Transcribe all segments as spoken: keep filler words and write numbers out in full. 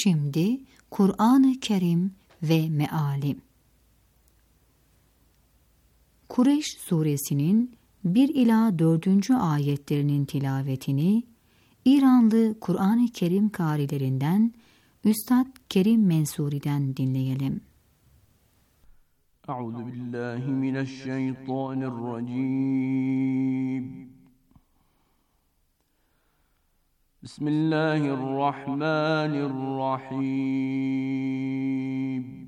Şimdi Kur'an-ı Kerim ve meali. Kureyş suresinin bir ila dördüncü ayetlerinin tilavetini İranlı Kur'an-ı Kerim kârilerinden Üstad Kerim Mensuri'den dinleyelim. Euzu billahi mineşşeytanirracim. Bismillahirrahmanirrahim.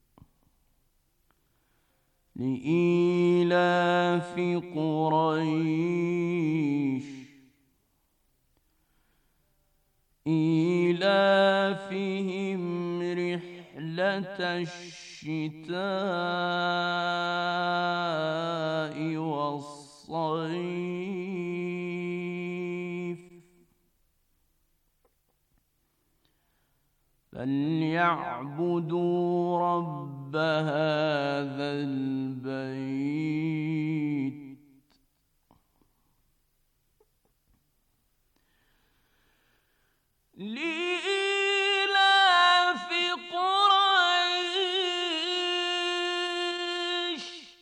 Li'ilafi Kureyş İlafihim rihleteşşitâ'i ve's-sayf فَلْيَعْبُدُوا رَبَّ هَذَا الْبَيْتِ لِإِيلَافِ قُرَيْشٍ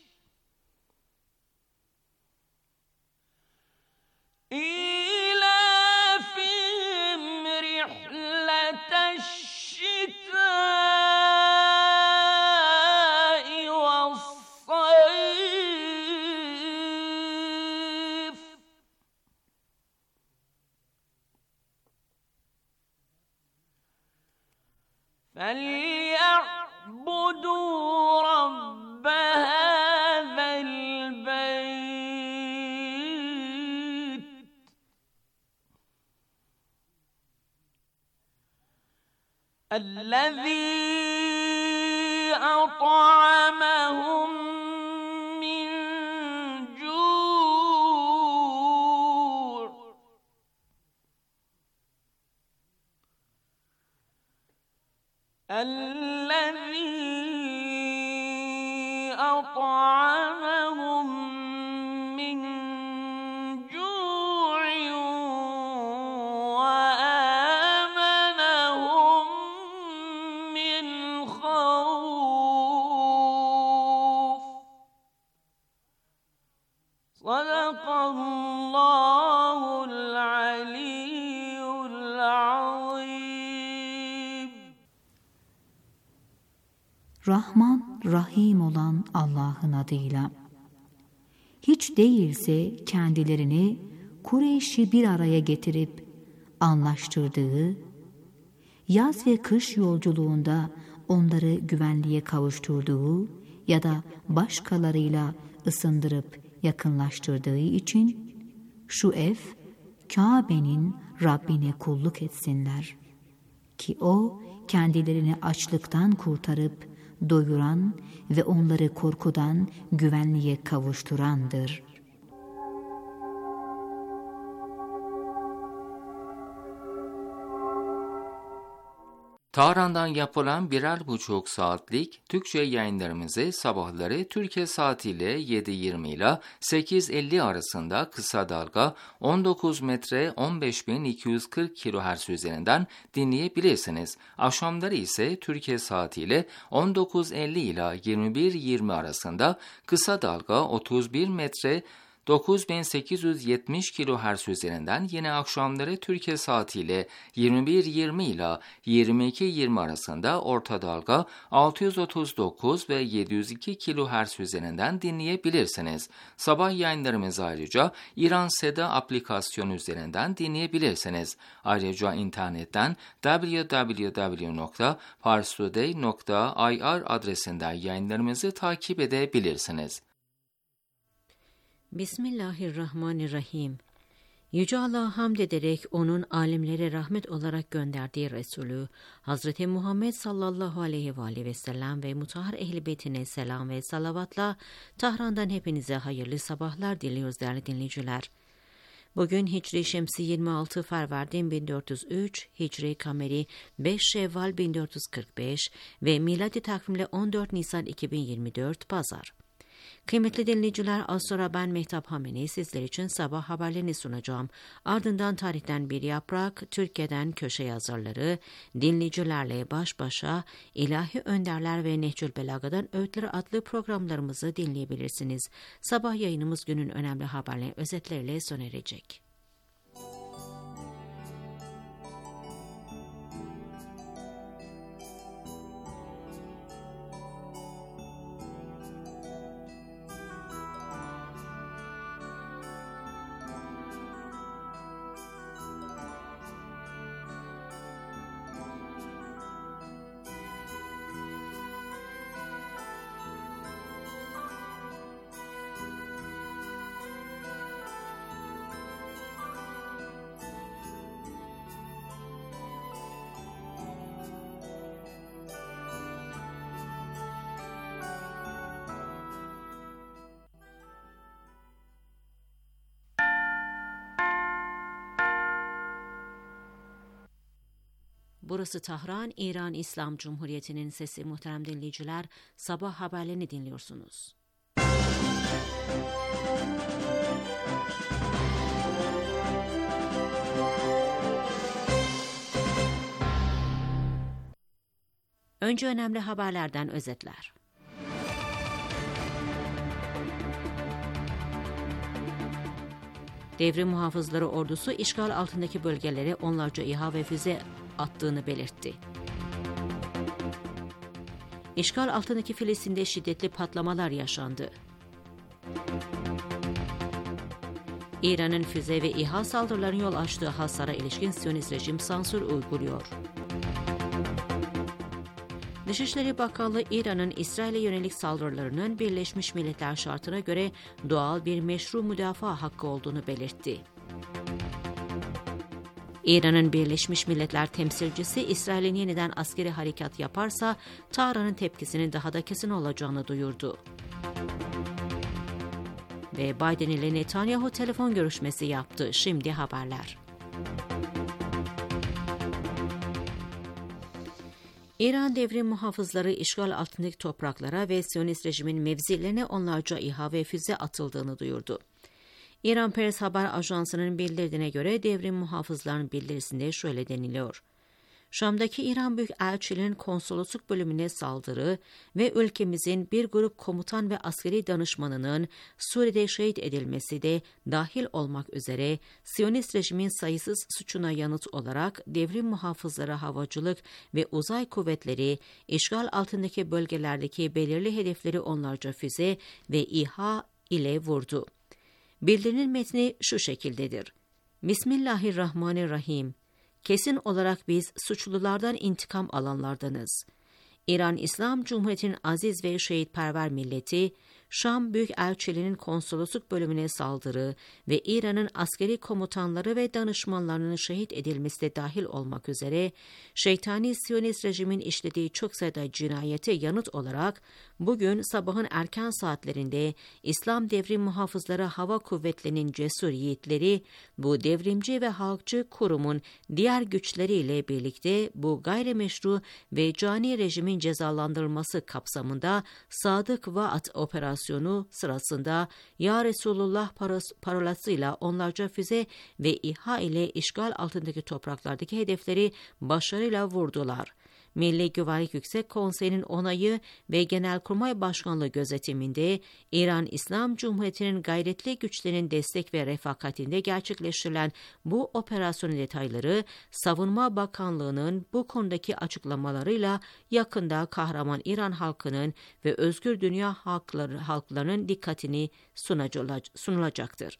إِيلَافِهِمْ رِحْلَةَ الشِّتَاءِ وَالصَّيْفِ فَلْيَعْبُدُوا رَبَّ هَذَا الْبَيْتِ الَّذِي أَطْعَمَهُم مِّن جُوعٍ الَّذِي أَطْعَمَهُم مِّن جُوعٍ وَآمَنَهُم مِّنْ خَوْفٍ. صَدَقَ اللّٰهُ الْعَلِيُّ الْعَظِيمُ. Rahman, Rahim olan Allah'ın adıyla. Hiç değilse kendilerini Kureyş'i bir araya getirip anlaştırdığı, yaz ve kış yolculuğunda onları güvenliğe kavuşturduğu ya da başkalarıyla ısındırıp yakınlaştırdığı için şu ev, Kabe'nin Rabbine kulluk etsinler. Ki O kendilerini açlıktan kurtarıp doyuran ve onları korkudan güvenliğe kavuşturandır. Tahran'dan yapılan birer buçuk saatlik Türkçe yayınlarımızı sabahları Türkiye saatiyle yedi yirmi ile sekiz elli arasında kısa dalga on dokuz metre on beş bin iki yüz kırk kilohertz üzerinden dinleyebilirsiniz. Akşamları ise Türkiye saatiyle on dokuz elli ile yirmi bir yirmi arasında kısa dalga otuz bir metre dokuz bin sekiz yüz yetmiş kilohertz üzerinden yine akşamları Türkiye saatiyle yirmi bir yirmi ile yirmi iki yirmi arasında orta dalga altı yüz otuz dokuz ve yedi yüz iki kilohertz üzerinden dinleyebilirsiniz. Sabah yayınlarımızı ayrıca İran Seda aplikasyonu üzerinden dinleyebilirsiniz. Ayrıca internetten double-u double-u double-u nokta parstoday nokta i r adresinden yayınlarımızı takip edebilirsiniz. Bismillahirrahmanirrahim. Yüce Allah'a hamd ederek onun alemlere rahmet olarak gönderdiği Resulü Hazreti Muhammed sallallahu aleyhi ve aleyhi ve sellem ve mutahhar ehl-i beytine selam ve salavatla Tahran'dan hepinize hayırlı sabahlar diliyoruz değerli dinleyiciler. Bugün Hicri Şemsi yirmi altı Ferverdin bin dört yüz üç, Hicri Kameri beş Şevval bin dört yüz kırk beş ve miladi takvimle on dört Nisan iki bin yirmi dört Pazar. Kıymetli dinleyiciler, az sonra ben Mehtap Hameni sizler için sabah haberlerini sunacağım. Ardından tarihten bir yaprak, Türkiye'den köşe yazarları, dinleyicilerle baş başa, ilahi önderler ve Nehcül Belaga'dan Öğütler adlı programlarımızı dinleyebilirsiniz. Sabah yayınımız günün önemli haberleri özetleriyle sona erecek. Burası Tahran, İran İslam Cumhuriyeti'nin sesi. Muhterem dinleyiciler, sabah haberlerini dinliyorsunuz. Önce önemli haberlerden özetler. Devrim Muhafızları Ordusu işgal altındaki bölgelere onlarca İHA ve füze attığını belirtti. İşgal altındaki Filistin'de şiddetli patlamalar yaşandı. İran'ın füze ve İHA saldırılarının yol açtığı hasara ilişkin Siyonist rejim sansür uyguluyor. Dışişleri Bakanlığı İran'ın İsrail'e yönelik saldırılarının Birleşmiş Milletler şartına göre doğal bir meşru müdafaa hakkı olduğunu belirtti. İran'ın Birleşmiş Milletler temsilcisi İsrail'in yeniden askeri harekat yaparsa Tahran'ın tepkisinin daha da kesin olacağını duyurdu. Ve Biden ile Netanyahu telefon görüşmesi yaptı. Şimdi haberler. İran Devrim Muhafızları işgal altındaki topraklara ve Siyonist rejimin mevzilerine onlarca İHA ve füze atıldığını duyurdu. İran Press Haber Ajansı'nın bildirdiğine göre devrim muhafızlarının bildirisinde şöyle deniliyor. Şam'daki İran Büyükelçiliğinin konsolosluk bölümüne saldırı ve ülkemizin bir grup komutan ve askeri danışmanının Suriye'de şehit edilmesi de dahil olmak üzere Siyonist rejimin sayısız suçuna yanıt olarak devrim muhafızları havacılık ve uzay kuvvetleri işgal altındaki bölgelerdeki belirli hedefleri onlarca füze ve İHA ile vurdu. Bildirinin metni şu şekildedir. Bismillahirrahmanirrahim. Kesin olarak biz suçlulardan intikam alanlardanız. İran İslam Cumhuriyeti'nin aziz ve şehitperver milleti, Şam Büyükelçiliğinin konsolosluk bölümüne saldırı ve İran'ın askeri komutanları ve danışmanlarının şehit edilmesi de dahil olmak üzere şeytani Siyonist rejimin işlediği çok sayıda cinayete yanıt olarak bugün sabahın erken saatlerinde İslam Devrim Muhafızları Hava Kuvvetleri'nin cesur yiğitleri bu devrimci ve halkçı kurumun diğer güçleriyle birlikte bu gayrimeşru ve cani rejimin cezalandırılması kapsamında Sadık Vaat operasyonu sırasında Ya Resulullah parolasıyla onlarca füze ve İHA ile işgal altındaki topraklardaki hedefleri başarıyla vurdular. Milli Güvenlik Yüksek Konseyi'nin onayı ve Genelkurmay Başkanlığı gözetiminde İran İslam Cumhuriyeti'nin gayretli güçlerinin destek ve refakatinde gerçekleştirilen bu operasyonun detayları Savunma Bakanlığı'nın bu konudaki açıklamalarıyla yakında kahraman İran halkının ve özgür dünya halkları, halklarının dikkatini sunulacaktır.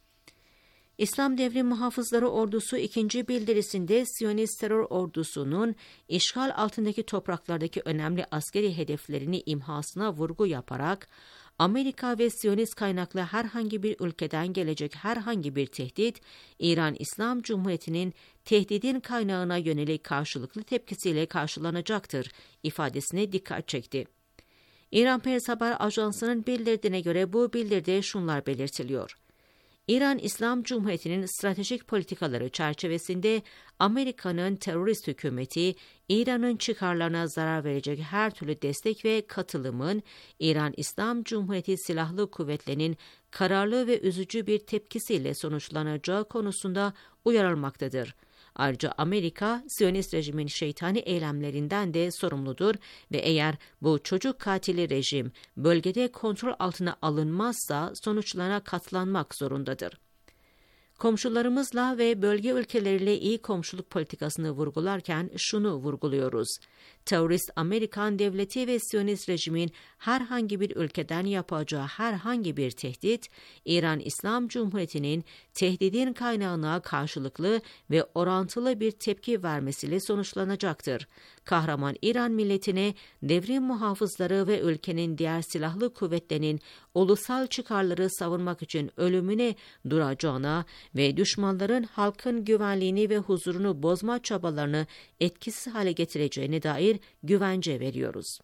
İslam Devrim Muhafızları Ordusu ikinci bildirisinde Siyonist terör ordusunun işgal altındaki topraklardaki önemli askeri hedeflerini imhasına vurgu yaparak Amerika ve Siyonist kaynaklı herhangi bir ülkeden gelecek herhangi bir tehdit, İran İslam Cumhuriyeti'nin tehdidin kaynağına yönelik karşılıklı tepkisiyle karşılanacaktır ifadesine dikkat çekti. İran Press Haber Ajansı'nın bildirdiğine göre bu bildiride şunlar belirtiliyor. İran İslam Cumhuriyeti'nin stratejik politikaları çerçevesinde Amerika'nın terörist hükümeti, İran'ın çıkarlarına zarar verecek her türlü destek ve katılımın İran İslam Cumhuriyeti Silahlı Kuvvetleri'nin kararlı ve üzücü bir tepkisiyle sonuçlanacağı konusunda uyarılmaktadır. Ayrıca Amerika, Siyonist rejimin şeytani eylemlerinden de sorumludur ve eğer bu çocuk katili rejim bölgede kontrol altına alınmazsa sonuçlarına katlanmak zorundadır. Komşularımızla ve bölge ülkeleriyle iyi komşuluk politikasını vurgularken şunu vurguluyoruz. Terörist Amerikan devleti ve Siyonist rejimin herhangi bir ülkeden yapacağı herhangi bir tehdit, İran İslam Cumhuriyeti'nin tehdidin kaynağına karşılıklı ve orantılı bir tepki vermesiyle sonuçlanacaktır. Kahraman İran milletine, devrim muhafızları ve ülkenin diğer silahlı kuvvetlerinin ulusal çıkarları savunmak için ölümüne duracağına ve düşmanların halkın güvenliğini ve huzurunu bozma çabalarını etkisiz hale getireceğine dair güvence veriyoruz.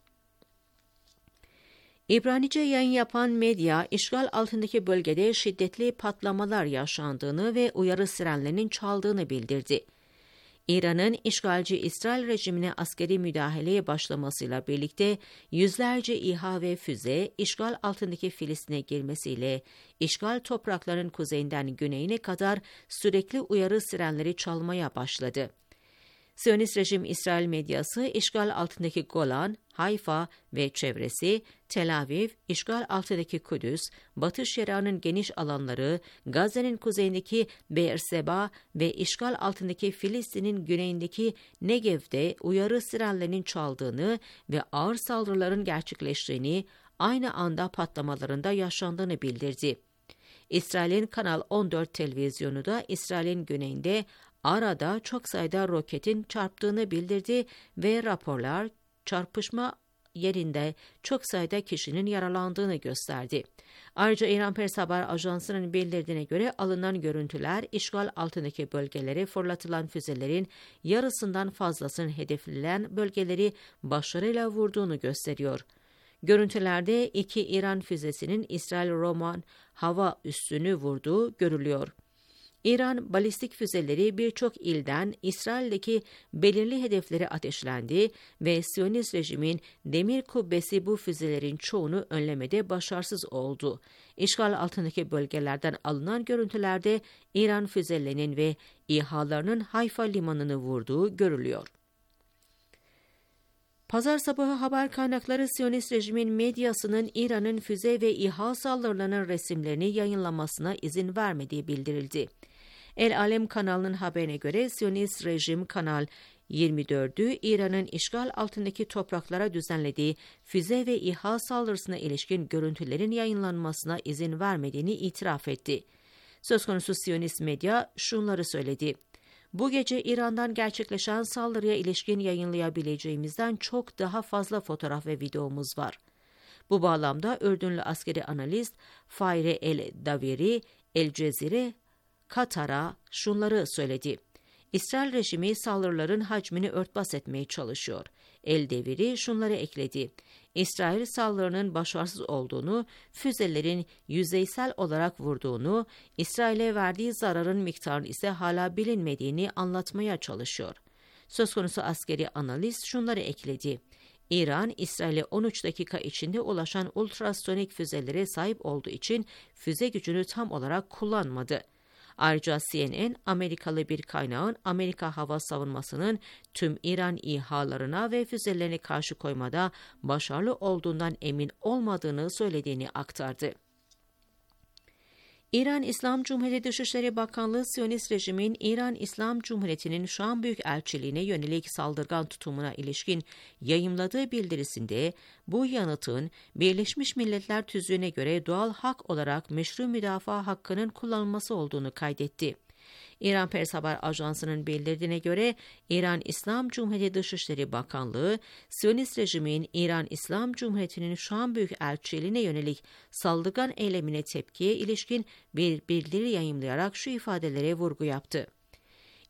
İbranice yayın yapan medya, işgal altındaki bölgede şiddetli patlamalar yaşandığını ve uyarı sirenlerinin çaldığını bildirdi. İran'ın işgalci İsrail rejimine askeri müdahaleye başlamasıyla birlikte yüzlerce İHA ve füze işgal altındaki Filistin'e girmesiyle işgal topraklarının kuzeyinden güneyine kadar sürekli uyarı sirenleri çalmaya başladı. Siyonist rejim İsrail medyası işgal altındaki Golan, Hayfa ve çevresi, Tel Aviv, işgal altındaki Kudüs, Batı Şeria'nın geniş alanları, Gazze'nin kuzeyindeki Beerseba ve işgal altındaki Filistin'in güneyindeki Negev'de uyarı sirenlerinin çaldığını ve ağır saldırıların gerçekleştiğini, aynı anda patlamalarında yaşandığını bildirdi. İsrail'in Kanal on dört televizyonu da İsrail'in güneyinde arada çok sayıda roketin çarptığını bildirdi ve raporlar çarpışma yerinde çok sayıda kişinin yaralandığını gösterdi. Ayrıca İran Pers Haber Ajansı'nın bildirdiğine göre alınan görüntüler işgal altındaki bölgelere fırlatılan füzelerin yarısından fazlasının hedeflenen bölgeleri başarıyla vurduğunu gösteriyor. Görüntülerde iki İran füzesinin İsrail Roman hava üssünü vurduğu görülüyor. İran balistik füzeleri birçok ilden İsrail'deki belirli hedeflere ateşlendi ve Siyonist rejimin demir kubbesi bu füzelerin çoğunu önlemede başarısız oldu. İşgal altındaki bölgelerden alınan görüntülerde İran füzelerinin ve İHA'larının Hayfa limanını vurduğu görülüyor. Pazar sabahı haber kaynakları Siyonist rejimin medyasının İran'ın füze ve İHA saldırılarının resimlerini yayınlamasına izin vermediği bildirildi. El Alem kanalının haberine göre Siyonist rejim Kanal yirmi dördü İran'ın işgal altındaki topraklara düzenlediği füze ve İHA saldırısına ilişkin görüntülerin yayınlanmasına izin vermediğini itiraf etti. Söz konusu Siyonist medya şunları söyledi. Bu gece İran'dan gerçekleşen saldırıya ilişkin yayınlayabileceğimizden çok daha fazla fotoğraf ve videomuz var. Bu bağlamda Ürdünlü askeri analist Fayre el-Daviri, El Cezire, Katar'a şunları söyledi. İsrail rejimi saldırıların hacmini örtbas etmeye çalışıyor. El-Daviri şunları ekledi. İsrail saldırının başarısız olduğunu, füzelerin yüzeysel olarak vurduğunu, İsrail'e verdiği zararın miktarını ise hala bilinmediğini anlatmaya çalışıyor. Söz konusu askeri analist şunları ekledi. İran, İsrail'e on üç dakika içinde ulaşan ultrasonik füzelere sahip olduğu için füze gücünü tam olarak kullanmadı. Ayrıca C N N, Amerikalı bir kaynağın Amerika hava savunmasının tüm İran İHA'larına ve füzelerine karşı koymada başarılı olduğundan emin olmadığını söylediğini aktardı. İran İslam Cumhuriyeti Dışişleri Bakanlığı, Siyonist rejimin İran İslam Cumhuriyeti'nin Şam Büyükelçiliğine yönelik saldırgan tutumuna ilişkin yayımladığı bildirisinde bu yanıtın Birleşmiş Milletler Tüzüğü'ne göre doğal hak olarak meşru müdafaa hakkının kullanılması olduğunu kaydetti. İran Pers Haber Ajansı'nın bildirdiğine göre İran İslam Cumhuriyeti Dışişleri Bakanlığı, Siyonist rejimin İran İslam Cumhuriyeti'nin Şam Büyükelçiliğine yönelik saldırgan eylemine tepkiye ilişkin bir bildiri yayımlayarak şu ifadelere vurgu yaptı.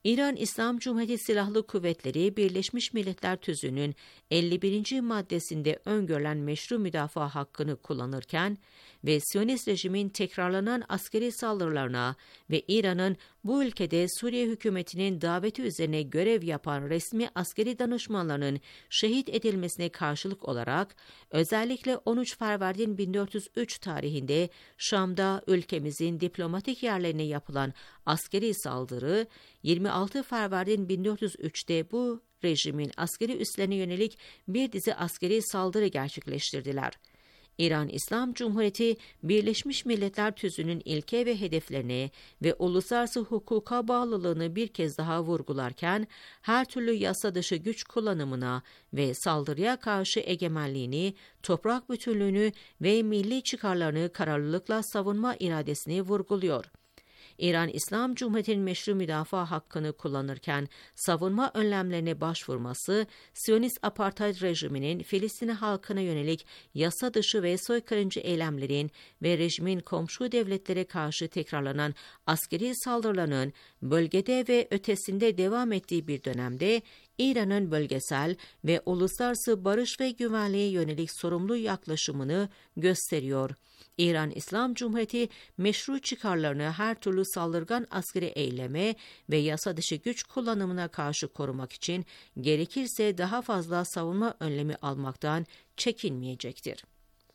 İran İslam Cumhuriyeti Silahlı Kuvvetleri, Birleşmiş Milletler Tüzüğü'nün elli birinci maddesinde öngörülen meşru müdafaa hakkını kullanırken ve Siyonist rejimin tekrarlanan askeri saldırılarına ve İran'ın bu ülkede Suriye hükümetinin daveti üzerine görev yapan resmi askeri danışmanlarının şehit edilmesine karşılık olarak özellikle on üç Ferverdin bin dört yüz üç tarihinde Şam'da ülkemizin diplomatik yerlerine yapılan askeri saldırı, yirmi altı Ferverdin bin dört yüz üçte bu rejimin askeri üslerine yönelik bir dizi askeri saldırı gerçekleştirdiler. İran İslam Cumhuriyeti, Birleşmiş Milletler Tüzüğü'nün ilke ve hedeflerine ve uluslararası hukuka bağlılığını bir kez daha vurgularken, her türlü yasa dışı güç kullanımına ve saldırıya karşı egemenliğini, toprak bütünlüğünü ve milli çıkarlarını kararlılıkla savunma iradesini vurguluyor. İran İslam Cumhuriyeti'nin meşru müdafaa hakkını kullanırken savunma önlemlerine başvurması, Siyonist apartheid rejiminin Filistin halkına yönelik yasa dışı ve soykırımcı eylemlerin ve rejimin komşu devletlere karşı tekrarlanan askeri saldırılarının bölgede ve ötesinde devam ettiği bir dönemde, İran'ın bölgesel ve uluslararası barış ve güvenliğe yönelik sorumlu yaklaşımını gösteriyor. İran İslam Cumhuriyeti, meşru çıkarlarını her türlü saldırgan askeri eyleme ve yasa dışı güç kullanımına karşı korumak için gerekirse daha fazla savunma önlemi almaktan çekinmeyecektir.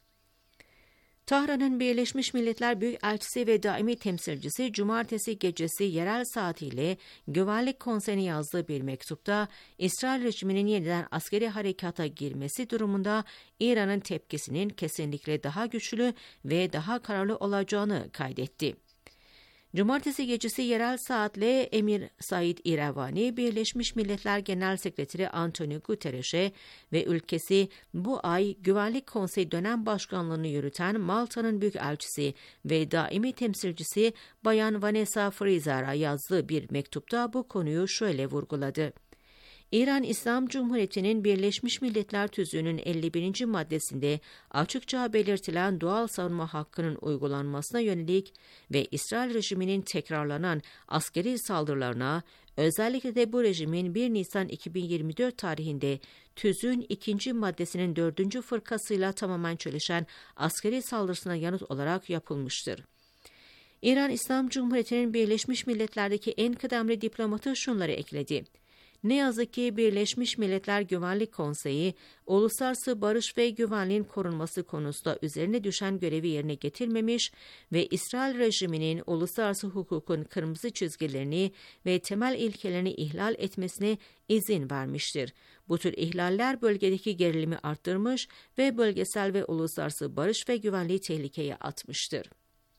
Tahran'ın Birleşmiş Milletler Büyükelçisi ve daimi temsilcisi cumartesi gecesi yerel saatiyle Güvenlik Konseyi'ne yazdığı bir mektupta, İsrail rejiminin yeniden askeri harekata girmesi durumunda İran'ın tepkisinin kesinlikle daha güçlü ve daha kararlı olacağını kaydetti. Cumartesi gecesi yerel saatle Emir Said İrevani, Birleşmiş Milletler Genel Sekreteri Antonio Guterres'e ve ülkesi bu ay Güvenlik Konseyi dönem başkanlığını yürüten Malta'nın Büyükelçisi ve daimi temsilcisi Bayan Vanessa Fraser'a yazdığı bir mektupta bu konuyu şöyle vurguladı. İran İslam Cumhuriyeti'nin Birleşmiş Milletler Tüzüğü'nün elli birinci maddesinde açıkça belirtilen doğal savunma hakkının uygulanmasına yönelik ve İsrail rejiminin tekrarlanan askeri saldırılarına, özellikle de bu rejimin bir Nisan iki bin yirmi dört tarihinde tüzüğün ikinci maddesinin dördüncü fırkasıyla tamamen çelişen askeri saldırısına yanıt olarak yapılmıştır. İran İslam Cumhuriyeti'nin Birleşmiş Milletler'deki en kıdemli diplomatı şunları ekledi. Ne yazık ki Birleşmiş Milletler Güvenlik Konseyi, uluslararası barış ve güvenliğin korunması konusunda üzerine düşen görevi yerine getirmemiş ve İsrail rejiminin uluslararası hukukun kırmızı çizgilerini ve temel ilkelerini ihlal etmesine izin vermiştir. Bu tür ihlaller bölgedeki gerilimi arttırmış ve bölgesel ve uluslararası barış ve güvenliği tehlikeye atmıştır.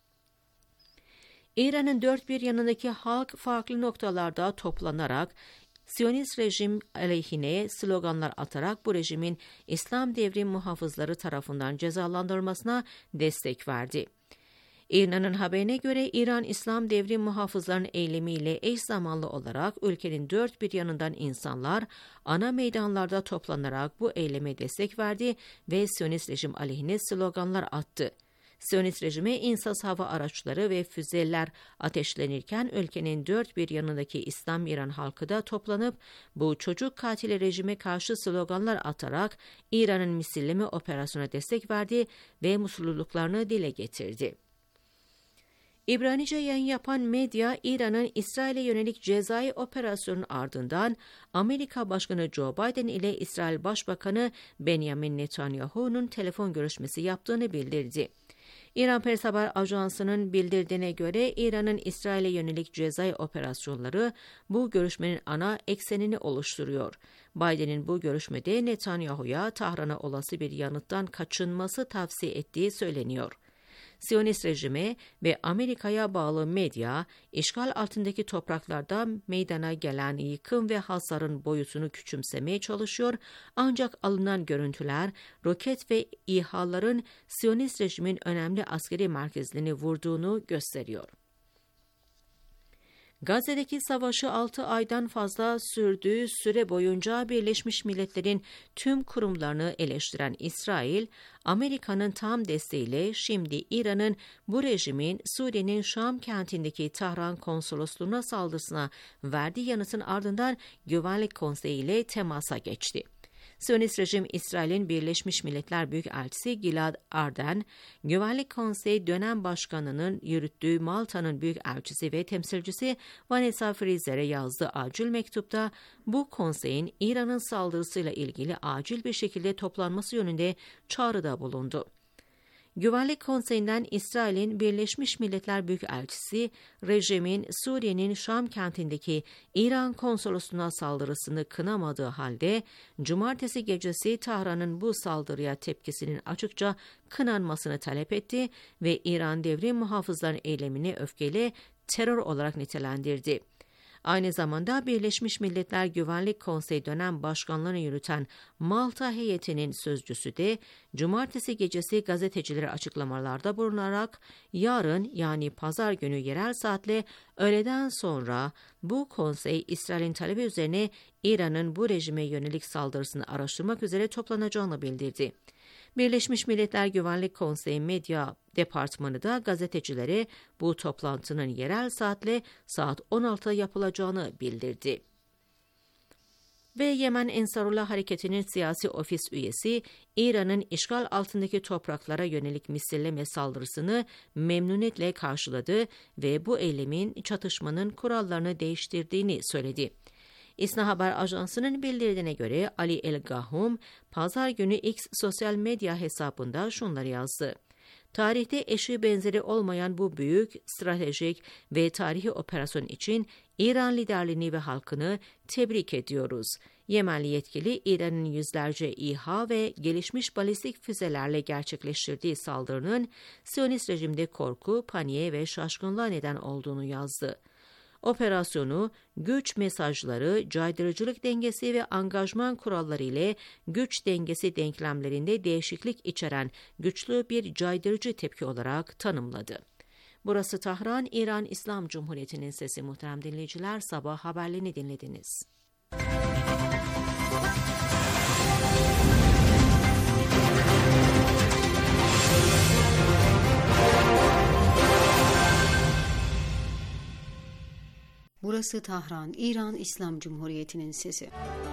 İran'ın dört bir yanındaki halk farklı noktalarda toplanarak Siyonist rejim aleyhine sloganlar atarak bu rejimin İslam devrim muhafızları tarafından cezalandırılmasına destek verdi. İRNA'nın haberine göre İran İslam devrim muhafızlarının eylemiyle eş zamanlı olarak ülkenin dört bir yanından insanlar ana meydanlarda toplanarak bu eyleme destek verdi ve Siyonist rejim aleyhine sloganlar attı. Siyonist rejime insaz hava araçları ve füzeler ateşlenirken ülkenin dört bir yanındaki İslam İran halkı da toplanıp bu çocuk katili rejime karşı sloganlar atarak İran'ın misilleme operasyona destek verdi ve mutluluklarını dile getirdi. İbranice yayın yapan medya, İran'ın İsrail'e yönelik cezai operasyonun ardından Amerika Başkanı Joe Biden ile İsrail Başbakanı Benjamin Netanyahu'nun telefon görüşmesi yaptığını bildirdi. İran Press Haber Ajansı'nın bildirdiğine göre İran'ın İsrail'e yönelik cezai operasyonları bu görüşmenin ana eksenini oluşturuyor. Biden'in bu görüşmede Netanyahu'ya Tahran'a olası bir yanıttan kaçınması tavsiye ettiği söyleniyor. Siyonist rejime ve Amerika'ya bağlı medya, işgal altındaki topraklarda meydana gelen yıkım ve hasarın boyutunu küçümsemeye çalışıyor, ancak alınan görüntüler, roket ve İHA'ların Siyonist rejimin önemli askeri merkezlerini vurduğunu gösteriyor. Gazze'deki savaşı altı aydan fazla sürdüğü süre boyunca Birleşmiş Milletler'in tüm kurumlarını eleştiren İsrail, Amerika'nın tam desteğiyle şimdi İran'ın bu rejimin Suriye'nin Şam kentindeki Tahran konsolosluğuna saldırısına verdiği yanıtın ardından Güvenlik Konseyi ile temasa geçti. Siyonist rejim İsrail'in Birleşmiş Milletler Büyükelçisi Gilad Erdan, Güvenlik Konseyi dönem başkanının yürüttüğü Malta'nın büyükelçisi ve temsilcisi Vanessa Fraser'e yazdığı acil mektupta bu konseyin İran'ın saldırısıyla ilgili acil bir şekilde toplanması yönünde çağrıda bulundu. Güvenlik Konseyi'nden İsrail'in Birleşmiş Milletler Büyükelçisi, rejimin Suriye'nin Şam kentindeki İran konsolosluğuna saldırısını kınamadığı halde, cumartesi gecesi Tahran'ın bu saldırıya tepkisinin açıkça kınanmasını talep etti ve İran devrim muhafızlarının eylemini öfkeyle terör olarak nitelendirdi. Aynı zamanda Birleşmiş Milletler Güvenlik Konseyi dönem başkanlığını yürüten Malta heyetinin sözcüsü de cumartesi gecesi gazetecilere açıklamalarda bulunarak yarın yani pazar günü yerel saatle öğleden sonra bu konsey İsrail'in talebi üzerine İran'ın bu rejime yönelik saldırısını araştırmak üzere toplanacağını bildirdi. Birleşmiş Milletler Güvenlik Konseyi Medya Departmanı da gazetecilere bu toplantının yerel saatle saat on altıda yapılacağını bildirdi. Ve Yemen Ensarullah Hareketi'nin siyasi ofis üyesi, İran'ın işgal altındaki topraklara yönelik misilleme saldırısını memnuniyetle karşıladı ve bu eylemin çatışmanın kurallarını değiştirdiğini söyledi. İSNA Haber Ajansı'nın bildirdiğine göre Ali El Gahum, pazar günü X sosyal medya hesabında şunları yazdı. Tarihte eşi benzeri olmayan bu büyük, stratejik ve tarihi operasyon için İran liderliğini ve halkını tebrik ediyoruz. Yemenli yetkili, İran'ın yüzlerce İHA ve gelişmiş balistik füzelerle gerçekleştirdiği saldırının Siyonist rejimde korku, paniğe ve şaşkınlığa neden olduğunu yazdı. Operasyonu, güç mesajları, caydırıcılık dengesi ve angajman kuralları ile güç dengesi denklemlerinde değişiklik içeren güçlü bir caydırıcı tepki olarak tanımladı. Burası Tahran, İran İslam Cumhuriyeti'nin sesi. Muhterem dinleyiciler, sabah haberlerini dinlediniz. Burası Tahran, İran İslam Cumhuriyeti'nin sesi.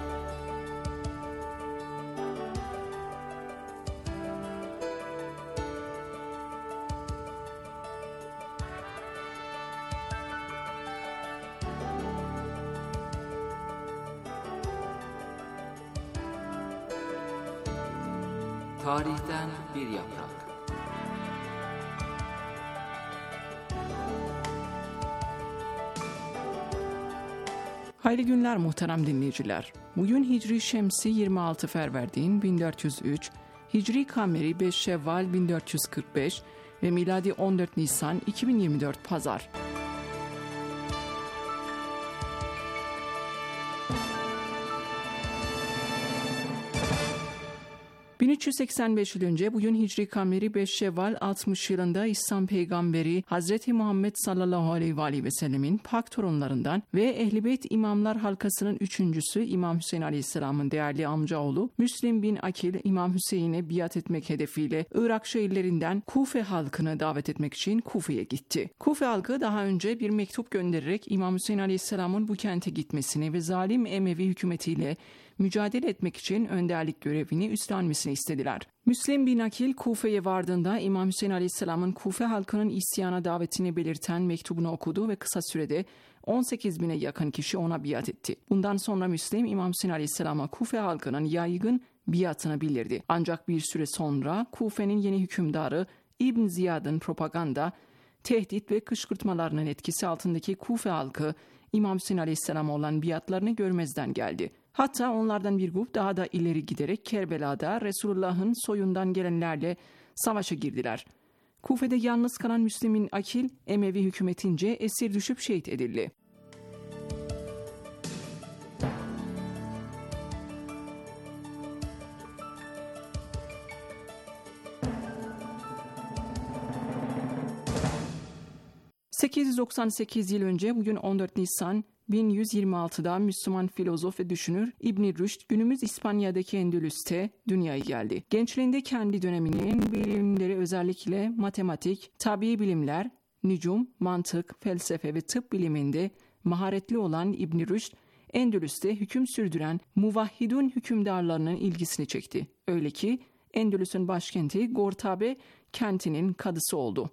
Tarihten bir yaprak. Hayırlı günler muhterem dinleyiciler. Bugün Hicri Şemsi yirmi altı Ferverdin bin dört yüz üç, Hicri Kameri beş Şevval bin dört yüz kırk beş ve miladi on dört Nisan iki bin yirmi dört Pazar. bin üç yüz seksen beş yıl önce bugün Hicri Kameri beş Şevval altmış yılında İslam Peygamberi Hazreti Muhammed sallallahu aleyhi ve aleyhi ve sellemin pak torunlarından ve Ehl-i Beyt imamlar halkasının üçüncüsü İmam Hüseyin aleyhisselamın değerli amcaoğlu Müslim bin Akil İmam Hüseyin'e biat etmek hedefiyle Irak şehirlerinden Kufe halkını davet etmek için Kufe'ye gitti. Kufe halkı daha önce bir mektup göndererek İmam Hüseyin aleyhisselamın bu kente gitmesini ve zalim Emevi hükümetiyle mücadele etmek için önderlik görevini üstlenmesini istediler. Müslim bin Akil Kufe'ye vardığında İmam Hüseyin aleyhisselamın Kufe halkının isyana davetini belirten mektubunu okudu ve kısa sürede on sekiz bine yakın kişi ona biat etti. Bundan sonra Müslim İmam Hüseyin aleyhisselama Kufe halkının yaygın biatını bildirdi. Ancak bir süre sonra Kufe'nin yeni hükümdarı İbn Ziyad'ın propaganda, tehdit ve kışkırtmalarının etkisi altındaki Kufe halkı İmam Hüseyin aleyhisselama olan biatlarını görmezden geldi. Hatta onlardan bir grup daha da ileri giderek Kerbela'da Resulullah'ın soyundan gelenlerle savaşa girdiler. Kufe'de yalnız kalan Müslim Akil, Emevi hükümetince esir düşüp şehit edildi. sekiz yüz doksan sekiz yıl önce bugün on dört Nisan bin yüz yirmi altıda Müslüman filozof ve düşünür İbn Rüşd günümüz İspanya'daki Endülüs'te dünyaya geldi. Gençliğinde kendi döneminin bilimleri özellikle matematik, tabii bilimler, nücum, mantık, felsefe ve tıp biliminde maharetli olan İbn Rüşd, Endülüs'te hüküm sürdüren muvahhidun hükümdarlarının ilgisini çekti. Öyle ki Endülüs'ün başkenti Gortabe kentinin kadısı oldu.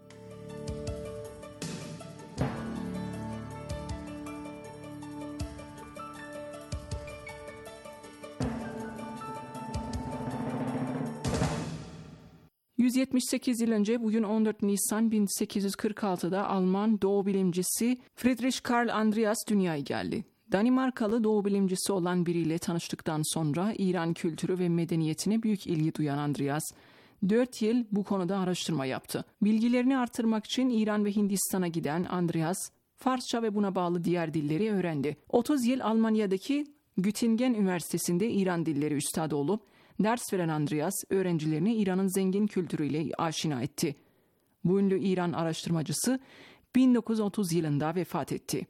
yüz yetmiş sekiz yıl önce bugün on dört Nisan bin sekiz yüz kırk altıda Alman doğu bilimcisi Friedrich Karl Andreas dünyaya geldi. Danimarkalı doğu bilimcisi olan biriyle tanıştıktan sonra İran kültürü ve medeniyetine büyük ilgi duyan Andreas, dört yıl bu konuda araştırma yaptı. Bilgilerini artırmak için İran ve Hindistan'a giden Andreas, Farsça ve buna bağlı diğer dilleri öğrendi. otuz yıl Almanya'daki Göttingen Üniversitesi'nde İran dilleri üstadı olup, ders veren Andreas, öğrencilerini İran'ın zengin kültürüyle aşina etti. Bu ünlü İran araştırmacısı bin dokuz yüz otuz yılında vefat etti.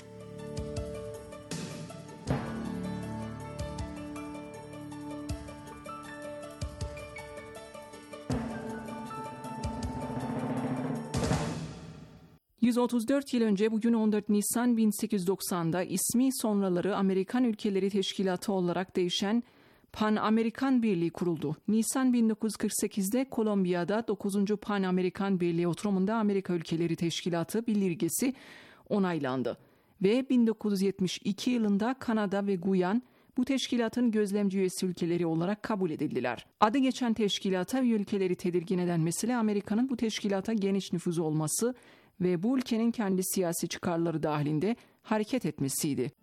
yüz otuz dört yıl önce bugün on dört Nisan bin sekiz yüz doksan'da ismi sonraları Amerikan Ülkeleri Teşkilatı olarak değişen Pan-Amerikan Birliği kuruldu. Nisan bin dokuz yüz kırk sekiz'de Kolombiya'da dokuzuncu Pan-Amerikan Birliği oturumunda Amerika Ülkeleri Teşkilatı bildirgesi onaylandı. Ve bin dokuz yüz yetmiş iki yılında Kanada ve Guyan bu teşkilatın gözlemci üyesi ülkeleri olarak kabul edildiler. Adı geçen teşkilata ülkeleri tedirgin eden mesele Amerika'nın bu teşkilata geniş nüfuzu olması ve bu ülkenin kendi siyasi çıkarları dahilinde hareket etmesiydi.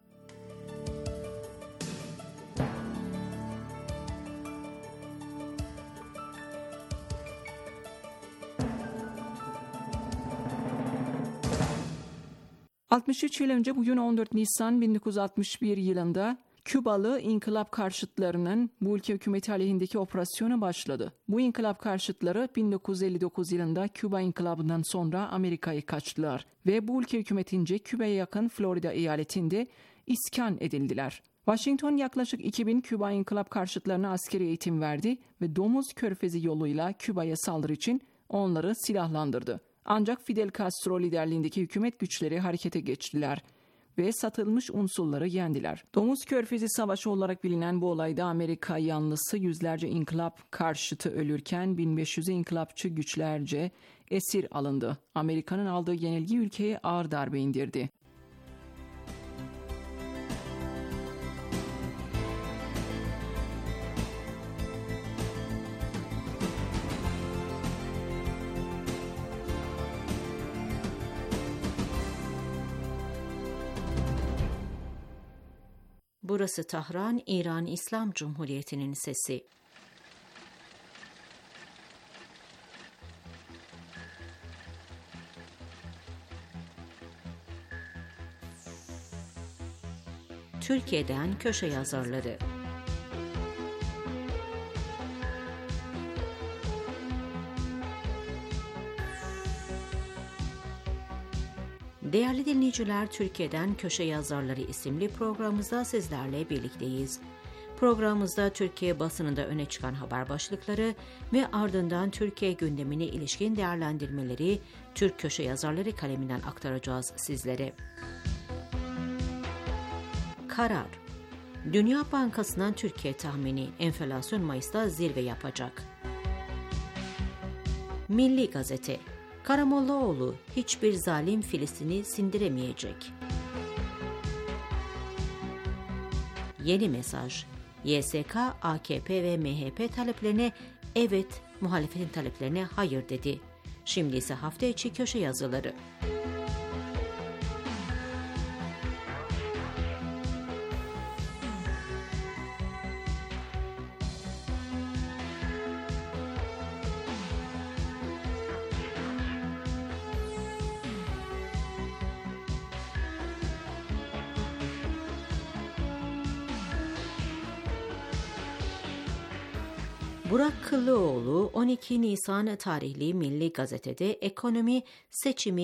altmış üç yıl önce bugün on dört Nisan bin dokuz yüz altmış bir yılında Kübalı inkılap karşıtlarının bu ülke hükümeti aleyhindeki operasyonu başladı. Bu inkılap karşıtları bin dokuz yüz elli dokuz yılında Küba inkılabından sonra Amerika'ya kaçtılar ve bu ülke hükümetince Küba'ya yakın Florida eyaletinde iskan edildiler. Washington yaklaşık iki bin Küba inkılap karşıtlarına askeri eğitim verdi ve Domuz Körfezi yoluyla Küba'ya saldırı için onları silahlandırdı. Ancak Fidel Castro liderliğindeki hükümet güçleri harekete geçtiler ve satılmış unsurları yendiler. Domuz Körfezi Savaşı olarak bilinen bu olayda Amerika yanlısı yüzlerce inkılap karşıtı ölürken bin beş yüz inkılapçı güçlerce esir alındı. Amerika'nın aldığı yenilgi ülkeye ağır darbe indirdi. Burası Tahran, İran İslam Cumhuriyeti'nin sesi. Türkiye'den köşe yazarları. Değerli dinleyiciler, Türkiye'den Köşe Yazarları isimli programımızda sizlerle birlikteyiz. Programımızda Türkiye basınında öne çıkan haber başlıkları ve ardından Türkiye gündemine ilişkin değerlendirmeleri Türk Köşe Yazarları kaleminden aktaracağız sizlere. Karar. Dünya Bankası'ndan Türkiye tahmini enflasyon Mayıs'ta zirve yapacak. Milli Gazete. Karamollaoğlu hiçbir zalim Filistin'i sindiremeyecek. Yeni mesaj. Y S K, A K P ve M H P taleplerine evet, muhalefetin taleplerine hayır dedi. Şimdi ise hafta içi köşe yazıları. Burak Kıllıoğlu on iki Nisan tarihli Milli Gazete'de ekonomi, seçimi,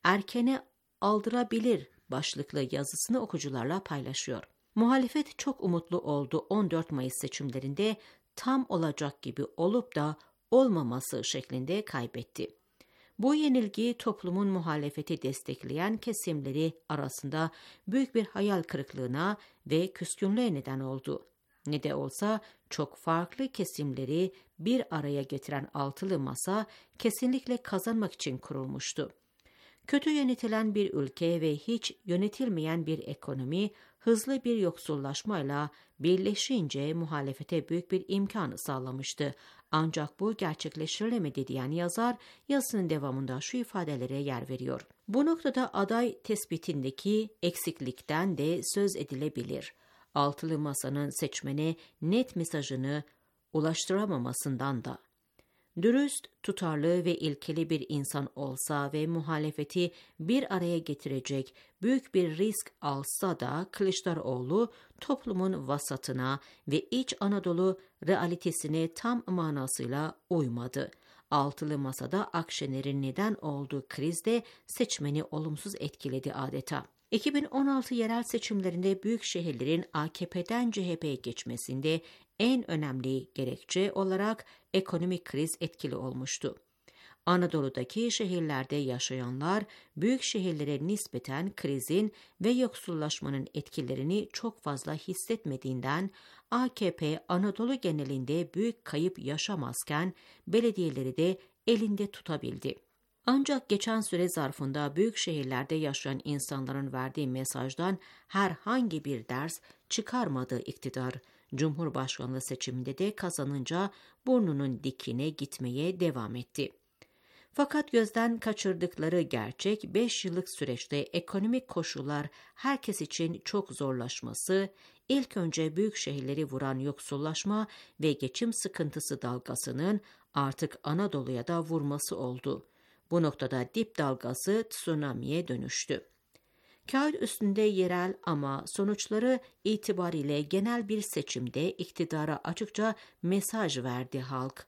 erkene aldırabilir başlıklı yazısını okuyucularla paylaşıyor. Muhalefet çok umutlu oldu on dört Mayıs seçimlerinde tam olacak gibi olup da olmaması şeklinde kaybetti. Bu yenilgi toplumun muhalefeti destekleyen kesimleri arasında büyük bir hayal kırıklığına ve küskünlüğe neden oldu. Ne de olsa çok farklı kesimleri bir araya getiren altılı masa kesinlikle kazanmak için kurulmuştu. Kötü yönetilen bir ülke ve hiç yönetilmeyen bir ekonomi hızlı bir yoksullaşmayla birleşince muhalefete büyük bir imkan sağlamıştı. Ancak bu gerçekleştirilemedi diyen yazar yazısının devamında şu ifadelere yer veriyor. Bu noktada aday tespitindeki eksiklikten de söz edilebilir. Altılı masanın seçmene net mesajını ulaştıramamasından da. Dürüst, tutarlı ve ilkeli bir insan olsa ve muhalefeti bir araya getirecek büyük bir risk alsa da Kılıçdaroğlu toplumun vasatına ve İç Anadolu realitesine tam manasıyla uymadı. Altılı masada Akşener'in neden olduğu krizde seçmeni olumsuz etkiledi adeta. iki bin on altı yerel seçimlerinde büyük şehirlerin A K P'den C H P'ye geçmesinde en önemli gerekçe olarak ekonomik kriz etkili olmuştu. Anadolu'daki şehirlerde yaşayanlar büyük şehirlere nispeten krizin ve yoksullaşmanın etkilerini çok fazla hissetmediğinden A K P Anadolu genelinde büyük kayıp yaşamazken belediyeleri de elinde tutabildi. Ancak geçen süre zarfında büyük şehirlerde yaşayan insanların verdiği mesajdan herhangi bir ders çıkarmadığı iktidar, Cumhurbaşkanlığı seçiminde de kazanınca burnunun dikine gitmeye devam etti. Fakat gözden kaçırdıkları gerçek beş yıllık süreçte ekonomik koşullar herkes için çok zorlaşması, ilk önce büyük şehirleri vuran yoksullaşma ve geçim sıkıntısı dalgasının artık Anadolu'ya da vurması oldu. Bu noktada dip dalgası tsunami'ye dönüştü. Kağıt üstünde yerel ama sonuçları itibariyle genel bir seçimde iktidara açıkça mesaj verdi halk.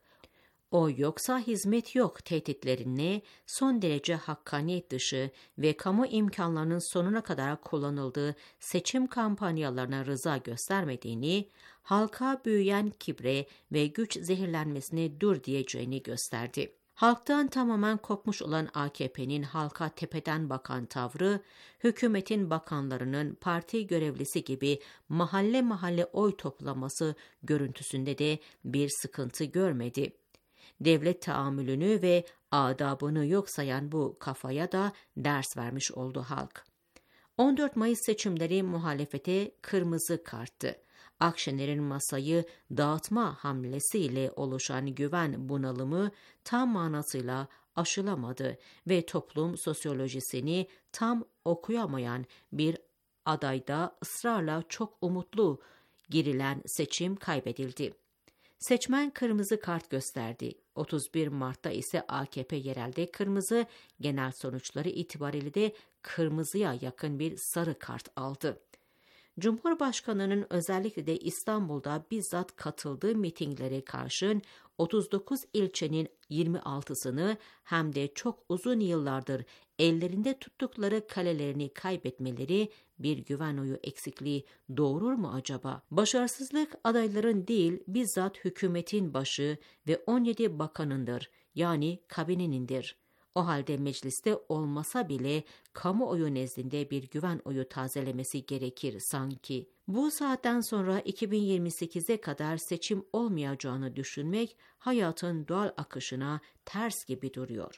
O yoksa hizmet yok tehditlerine son derece hakkaniyet dışı ve kamu imkanlarının sonuna kadar kullanıldığı seçim kampanyalarına rıza göstermediğini, halka büyüyen kibre ve güç zehirlenmesine dur diyeceğini gösterdi. Halktan tamamen kopmuş olan A K P'nin halka tepeden bakan tavrı, hükümetin bakanlarının parti görevlisi gibi mahalle mahalle oy toplaması görüntüsünde de bir sıkıntı görmedi. Devlet tahammülünü ve adabını yok sayan bu kafaya da ders vermiş oldu halk. on dört Mayıs seçimleri muhalefete kırmızı karttı. Akşener'in masayı dağıtma hamlesiyle oluşan güven bunalımı tam manasıyla aşılamadı ve toplum sosyolojisini tam okuyamayan bir adayda ısrarla çok umutlu girilen seçim kaybedildi. Seçmen kırmızı kart gösterdi. otuz bir Mart'ta ise A K P yerelde kırmızı, genel sonuçları itibariyle de kırmızıya yakın bir sarı kart aldı. Cumhurbaşkanının özellikle de İstanbul'da bizzat katıldığı mitinglere karşın otuz dokuz ilçenin yirmi altısını hem de çok uzun yıllardır ellerinde tuttukları kalelerini kaybetmeleri bir güven oyu eksikliği doğurur mu acaba? Başarısızlık adayların değil, bizzat hükümetin başı ve on yedi bakanındır, yani kabinenindir. O halde mecliste olmasa bile kamuoyu nezdinde bir güven oyu tazelemesi gerekir sanki. Bu saatten sonra iki bin yirmi sekize kadar seçim olmayacağını düşünmek hayatın doğal akışına ters gibi duruyor.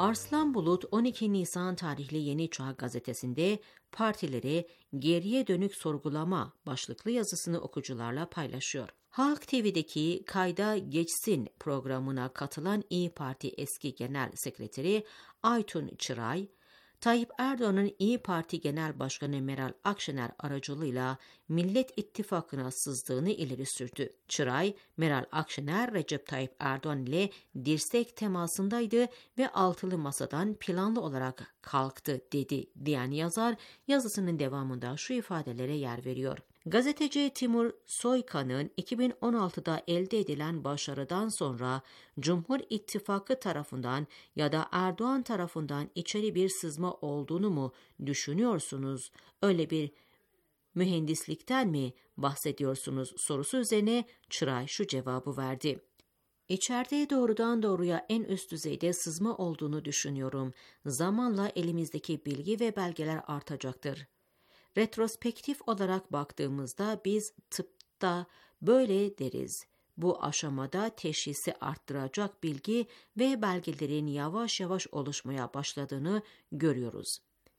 Arslan Bulut on iki Nisan tarihli Yeni Çağ gazetesinde partilere geriye dönük sorgulama başlıklı yazısını okucularla paylaşıyor. Halk T V'deki Kayda Geçsin programına katılan İyi Parti eski Genel Sekreteri Aytun Çıray, Tayyip Erdoğan'ın İyi Parti Genel Başkanı Meral Akşener aracılığıyla Millet İttifakı'na sızdığını ileri sürdü. Çıray, Meral Akşener, Recep Tayyip Erdoğan ile dirsek temasındaydı ve altılı masadan planlı olarak kalktı dedi diyen yazar, yazısının devamında şu ifadelere yer veriyor. Gazeteci Timur Soykan'ın iki bin on altıda elde edilen başarıdan sonra Cumhur İttifakı tarafından ya da Erdoğan tarafından içeri bir sızma olduğunu mu düşünüyorsunuz? Öyle bir mühendislikten mi bahsediyorsunuz sorusu üzerine Çıray şu cevabı verdi. İçeride doğrudan doğruya en üst düzeyde sızma olduğunu düşünüyorum. Zamanla elimizdeki bilgi ve belgeler artacaktır. Retrospektif olarak baktığımızda biz tıpta böyle deriz. Bu aşamada teşhisi arttıracak bilgi ve belgelerin yavaş yavaş oluşmaya başladığını görüyoruz.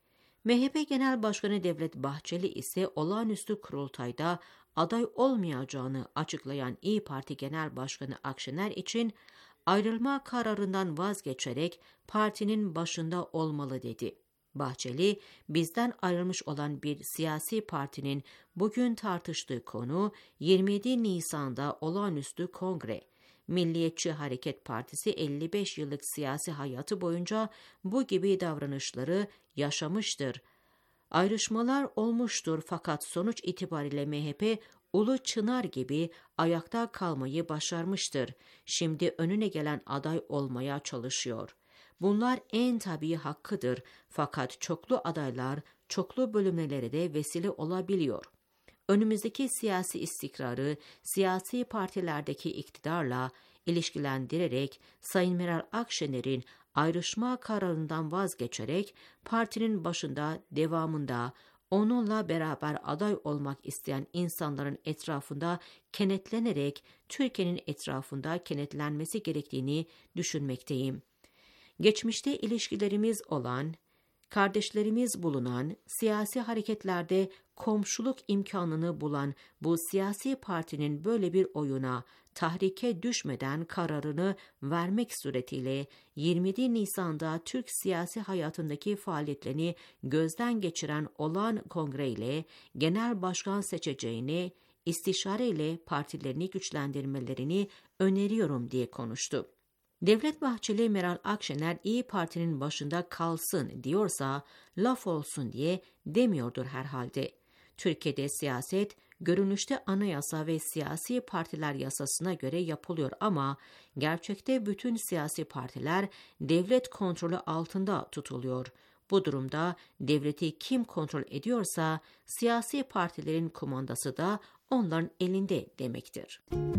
M H P Genel Başkanı Devlet Bahçeli ise olağanüstü kurultayda aday olmayacağını açıklayan İyi Parti Genel Başkanı Akşener için ayrılma kararından vazgeçerek partinin başında olmalı dedi. Bahçeli, bizden ayrılmış olan bir siyasi partinin bugün tartıştığı konu yirmi yedi Nisan'da olağanüstü kongre. Milliyetçi Hareket Partisi elli beş yıllık siyasi hayatı boyunca bu gibi davranışları yaşamıştır. Ayrışmalar olmuştur fakat sonuç itibariyle M H P Ulu Çınar gibi ayakta kalmayı başarmıştır. Şimdi önüne gelen aday olmaya çalışıyor. Bunlar en tabii hakkıdır fakat çoklu adaylar çoklu bölünmelere de vesile olabiliyor. Önümüzdeki siyasi istikrarı siyasi partilerdeki iktidarla ilişkilendirerek Sayın Meral Akşener'in ayrışma kararından vazgeçerek partinin başında devamında onunla beraber aday olmak isteyen insanların etrafında kenetlenerek Türkiye'nin etrafında kenetlenmesi gerektiğini düşünmekteyim. Geçmişte ilişkilerimiz olan, kardeşlerimiz bulunan, siyasi hareketlerde komşuluk imkanını bulan bu siyasi partinin böyle bir oyuna, tahrike düşmeden kararını vermek suretiyle yirmi yedi Nisan'da Türk siyasi hayatındaki faaliyetlerini gözden geçiren olağan kongre ile genel başkan seçeceğini, istişare ile partilerini güçlendirmelerini öneriyorum diye konuştu. Devlet Bahçeli, Meral Akşener İyi Parti'nin başında kalsın diyorsa laf olsun diye demiyordur herhalde. Türkiye'de siyaset görünüşte anayasa ve siyasi partiler yasasına göre yapılıyor ama gerçekte bütün siyasi partiler devlet kontrolü altında tutuluyor. Bu durumda devleti kim kontrol ediyorsa siyasi partilerin kumandası da onların elinde demektir.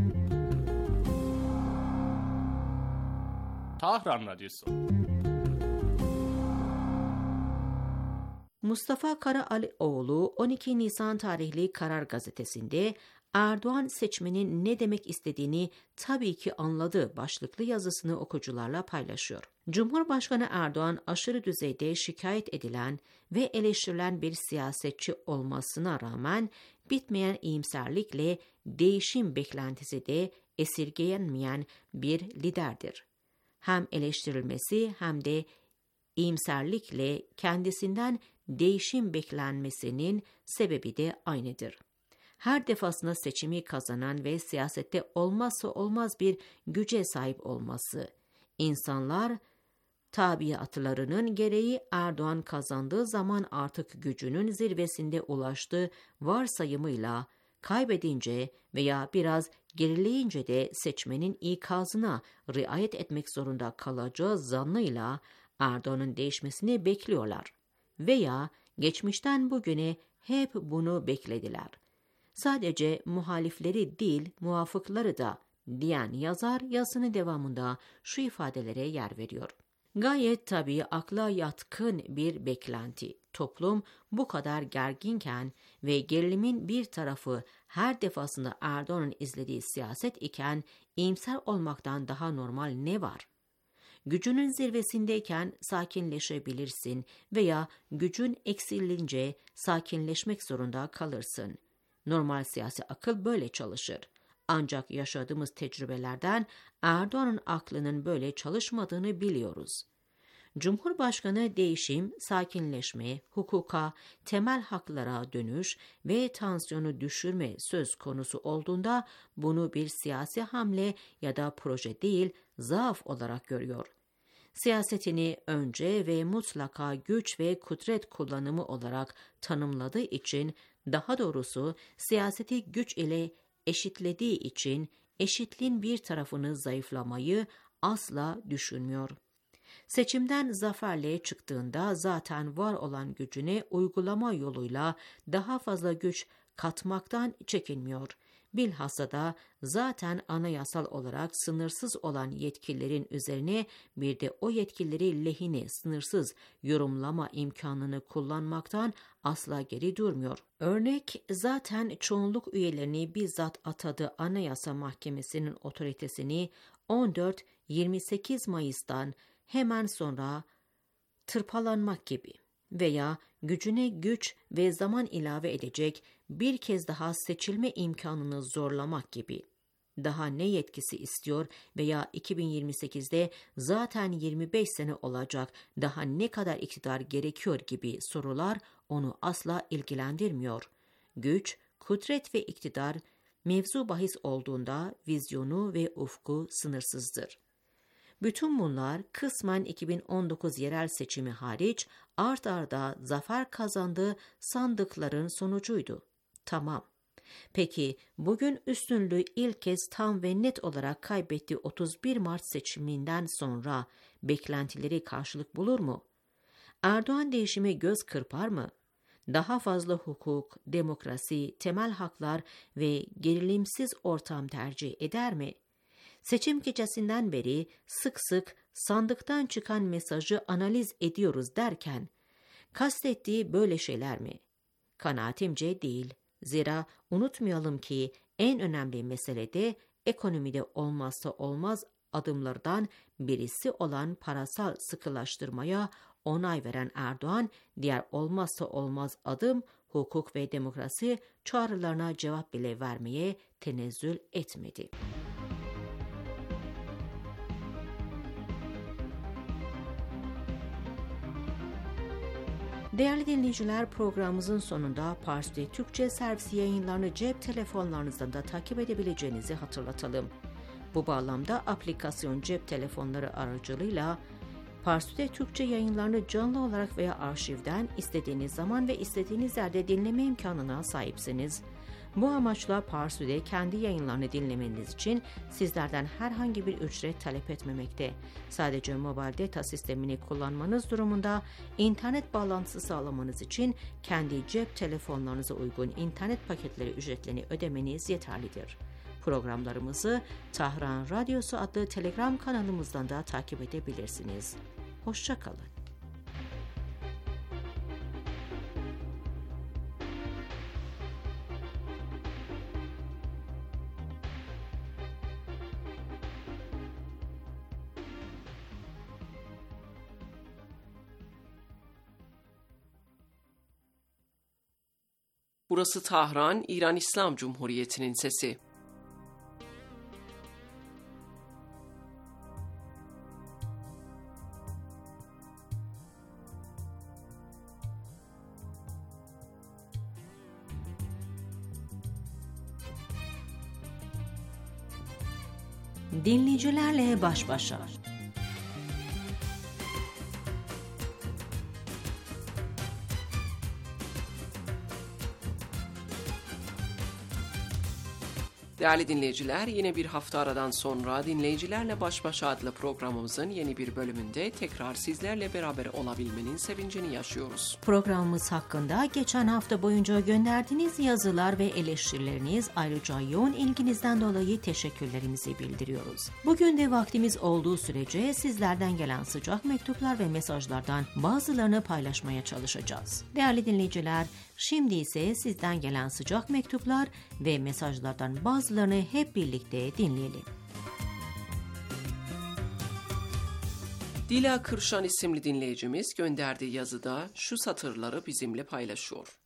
Tahran Radyosu. Mustafa Karaalioğlu on iki Nisan tarihli Karar Gazetesi'nde Erdoğan seçmenin ne demek istediğini tabii ki anladı başlıklı yazısını okucularla paylaşıyor. Cumhurbaşkanı Erdoğan aşırı düzeyde şikayet edilen ve eleştirilen bir siyasetçi olmasına rağmen bitmeyen iyimserlikle değişim beklentisi de esirgeyenmeyen bir liderdir. Hem eleştirilmesi hem de iyimserlikle kendisinden değişim beklenmesinin sebebi de aynıdır. Her defasında seçimi kazanan ve siyasette olmazsa olmaz bir güce sahip olması. İnsanlar tabiatlarının gereği Erdoğan kazandığı zaman artık gücünün zirvesinde ulaştığı varsayımıyla kaybedince veya biraz gerileyince de seçmenin ikazına riayet etmek zorunda kalacağı zannıyla Erdoğan'ın değişmesini bekliyorlar. Veya geçmişten bugüne hep bunu beklediler. Sadece muhalifleri değil, muvafıkları da diyen yazar yazının devamında şu ifadelere yer veriyor. Gayet tabii akla yatkın bir beklenti. Toplum bu kadar gerginken ve gerilimin bir tarafı her defasında Erdoğan'ın izlediği siyaset iken iyimser olmaktan daha normal ne var? Gücünün zirvesindeyken sakinleşebilirsin veya gücün eksilince sakinleşmek zorunda kalırsın. Normal siyasi akıl böyle çalışır. Ancak yaşadığımız tecrübelerden Erdoğan'ın aklının böyle çalışmadığını biliyoruz. Cumhurbaşkanı değişim, sakinleşme, hukuka, temel haklara dönüş ve tansiyonu düşürme söz konusu olduğunda bunu bir siyasi hamle ya da proje değil, zaaf olarak görüyor. Siyasetini önce ve mutlaka güç ve kudret kullanımı olarak tanımladığı için, daha doğrusu siyaseti güç ile eşitlediği için eşitliğin bir tarafını zayıflamayı asla düşünmüyor. Seçimden zaferle çıktığında zaten var olan gücüne uygulama yoluyla daha fazla güç katmaktan çekinmiyor. Bilhassa da zaten anayasal olarak sınırsız olan yetkilerin üzerine bir de o yetkileri lehine sınırsız yorumlama imkanını kullanmaktan asla geri durmuyor. Örnek, zaten çoğunluk üyelerini bizzat atadığı Anayasa Mahkemesi'nin otoritesini on dört yirmi sekiz Mayıs'tan hemen sonra tırpalanmak gibi veya gücüne güç ve zaman ilave edecek bir kez daha seçilme imkanını zorlamak gibi. Daha ne yetkisi istiyor veya iki bin yirmi sekizde zaten yirmi beş sene olacak, daha ne kadar iktidar gerekiyor gibi sorular onu asla ilgilendirmiyor. Güç, kudret ve iktidar mevzu bahis olduğunda vizyonu ve ufku sınırsızdır. Bütün bunlar kısmen iki bin on dokuz yerel seçimi hariç art arda zafer kazandığı sandıkların sonucuydu. Tamam. Peki bugün üstünlüğü ilk kez tam ve net olarak kaybettiği otuz bir Mart seçiminden sonra beklentileri karşılık bulur mu? Erdoğan değişime göz kırpar mı? Daha fazla hukuk, demokrasi, temel haklar ve gerilimsiz ortam tercih eder mi? Seçim gecesinden beri sık sık sandıktan çıkan mesajı analiz ediyoruz derken, kastettiği böyle şeyler mi? Kanaatimce değil. Zira unutmayalım ki en önemli mesele de ekonomide olmazsa olmaz adımlardan birisi olan parasal sıkılaştırmaya onay veren Erdoğan, diğer olmazsa olmaz adım hukuk ve demokrasi çağrılarına cevap bile vermeye tenezzül etmedi. Değerli dinleyiciler, programımızın sonunda Parstoday Türkçe servisi yayınlarını cep telefonlarınızdan da takip edebileceğinizi hatırlatalım. Bu bağlamda aplikasyon cep telefonları aracılığıyla Parstoday Türkçe yayınlarını canlı olarak veya arşivden istediğiniz zaman ve istediğiniz yerde dinleme imkanına sahipsiniz. Bu amaçla Parstoday kendi yayınlarını dinlemeniz için sizlerden herhangi bir ücret talep etmemekte. Sadece mobil data sistemini kullanmanız durumunda internet bağlantısı sağlamanız için kendi cep telefonlarınıza uygun internet paketleri ücretlerini ödemeniz yeterlidir. Programlarımızı Tahran Radyosu adlı Telegram kanalımızdan da takip edebilirsiniz. Hoşça kalın. Burası Tahran, İran İslam Cumhuriyeti'nin sesi. Dinleyicilerle baş başa. Değerli dinleyiciler, yine bir hafta aradan sonra Dinleyicilerle Baş Başa adlı programımızın yeni bir bölümünde tekrar sizlerle beraber olabilmenin sevincini yaşıyoruz. Programımız hakkında geçen hafta boyunca gönderdiğiniz yazılar ve eleştirileriniz, ayrıca yoğun ilginizden dolayı teşekkürlerimizi bildiriyoruz. Bugün de vaktimiz olduğu sürece sizlerden gelen sıcak mektuplar ve mesajlardan bazılarını paylaşmaya çalışacağız. Değerli dinleyiciler, şimdi ise sizden gelen sıcak mektuplar ve mesajlardan bazılarını hep birlikte dinleyelim. Dila Kırşan isimli dinleyicimiz gönderdiği yazıda şu satırları bizimle paylaşıyor.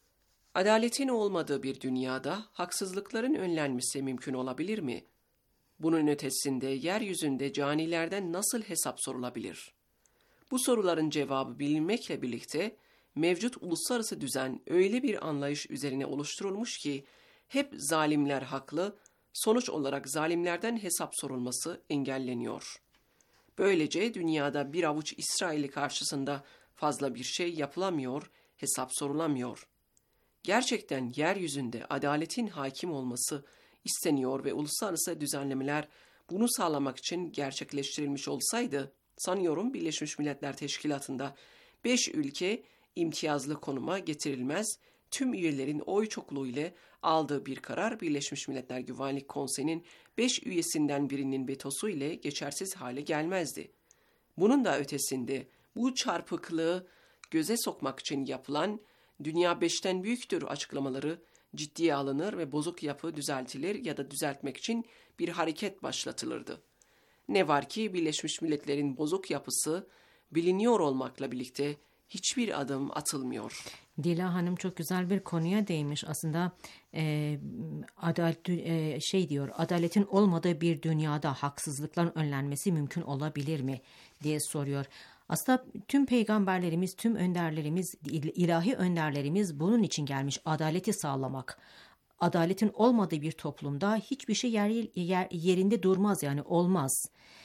Adaletin olmadığı bir dünyada haksızlıkların önlenmesi mümkün olabilir mi? Bunun ötesinde yeryüzünde canilerden nasıl hesap sorulabilir? Bu soruların cevabı bilinmekle birlikte mevcut uluslararası düzen öyle bir anlayış üzerine oluşturulmuş ki hep zalimler haklı, sonuç olarak zalimlerden hesap sorulması engelleniyor. Böylece dünyada bir avuç İsrail'i karşısında fazla bir şey yapılamıyor, hesap sorulamıyor. Gerçekten yeryüzünde adaletin hakim olması isteniyor ve uluslararası düzenlemeler bunu sağlamak için gerçekleştirilmiş olsaydı, sanıyorum Birleşmiş Milletler Teşkilatı'nda beş ülke imtiyazlı konuma getirilmez, tüm üyelerin oy çokluğu ile aldığı bir karar Birleşmiş Milletler Güvenlik Konseyi'nin beş üyesinden birinin vetosu ile geçersiz hale gelmezdi. Bunun da ötesinde bu çarpıklığı göze sokmak için yapılan "dünya beşten büyüktür" açıklamaları ciddiye alınır ve bozuk yapı düzeltilir ya da düzeltmek için bir hareket başlatılırdı. Ne var ki Birleşmiş Milletler'in bozuk yapısı biliniyor olmakla birlikte hiçbir adım atılmıyor. Dila Hanım çok güzel bir konuya değinmiş. Aslında e, adalet e, şey diyor, adaletin olmadığı bir dünyada haksızlıkların önlenmesi mümkün olabilir mi diye soruyor. Aslında tüm peygamberlerimiz, tüm önderlerimiz, ilahi önderlerimiz bunun için gelmiş, adaleti sağlamak. Adaletin olmadığı bir toplumda hiçbir şey yer, yer, yerinde durmaz, yani olmaz.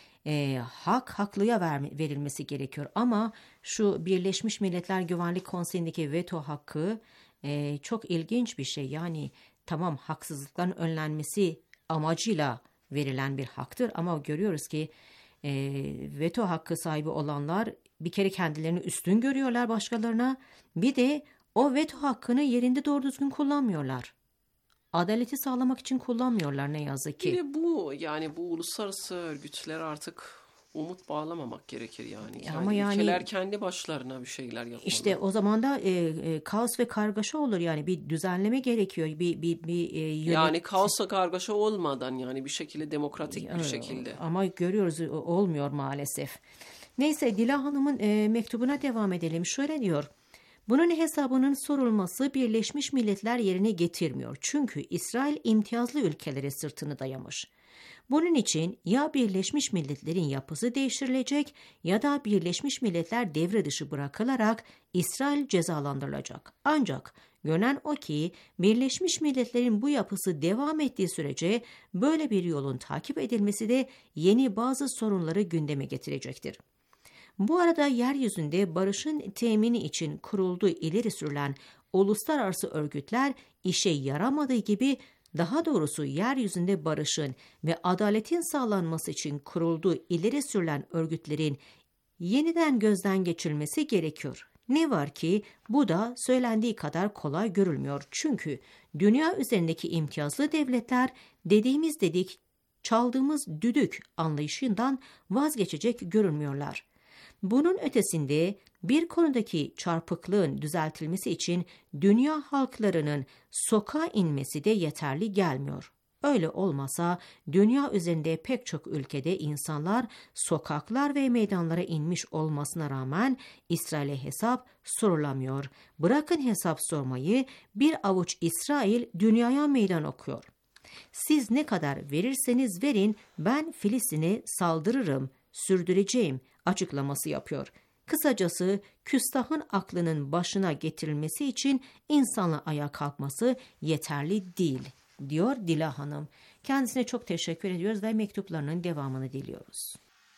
E, hak haklıya ver, verilmesi gerekiyor ama şu Birleşmiş Milletler Güvenlik Konseyi'ndeki veto hakkı e, çok ilginç bir şey. Yani tamam, haksızlıkların önlenmesi amacıyla verilen bir haktır ama görüyoruz ki e, veto hakkı sahibi olanlar bir kere kendilerini üstün görüyorlar başkalarına, bir de o veto hakkını yerinde doğru düzgün kullanmıyorlar. Adaleti sağlamak için kullanmıyorlar ne yazık ki. Bir de bu yani bu uluslararası örgütler artık umut bağlamamak gerekir yani. yani Ama yani ülkeler kendi başlarına bir şeyler yapmalı. İşte o zaman da e, e, kaos ve kargaşa olur, yani bir düzenleme gerekiyor, bir bir bir e, yönet... Yani kaosla kargaşa olmadan yani bir şekilde demokratik bir şekilde. Ama görüyoruz olmuyor maalesef. Neyse, Dila Hanım'ın e, mektubuna devam edelim. Şöyle diyor. Bunun hesabının sorulması Birleşmiş Milletler yerine getirmiyor. Çünkü İsrail imtiyazlı ülkelere sırtını dayamış. Bunun için ya Birleşmiş Milletler'in yapısı değiştirilecek ya da Birleşmiş Milletler devre dışı bırakılarak İsrail cezalandırılacak. Ancak görünen o ki Birleşmiş Milletler'in bu yapısı devam ettiği sürece böyle bir yolun takip edilmesi de yeni bazı sorunları gündeme getirecektir. Bu arada yeryüzünde barışın temini için kurulduğu ileri sürülen uluslararası örgütler işe yaramadığı gibi, daha doğrusu yeryüzünde barışın ve adaletin sağlanması için kurulduğu ileri sürülen örgütlerin yeniden gözden geçirilmesi gerekiyor. Ne var ki bu da söylendiği kadar kolay görülmüyor. Çünkü dünya üzerindeki imtiyazlı devletler dediğimiz dedik, çaldığımız düdük anlayışından vazgeçecek görünmüyorlar. Bunun ötesinde bir konudaki çarpıklığın düzeltilmesi için dünya halklarının sokağa inmesi de yeterli gelmiyor. Öyle olmasa dünya üzerinde pek çok ülkede insanlar sokaklar ve meydanlara inmiş olmasına rağmen İsrail'e hesap sorulamıyor. Bırakın hesap sormayı, bir avuç İsrail dünyaya meydan okuyor. Siz ne kadar verirseniz verin, ben Filistin'e saldırırım, sürdüreceğim açıklaması yapıyor. Kısacası küstahın aklının başına getirilmesi için insanla ayağa kalkması yeterli değil, diyor Dila Hanım. Kendisine çok teşekkür ediyoruz ve mektuplarının devamını diliyoruz.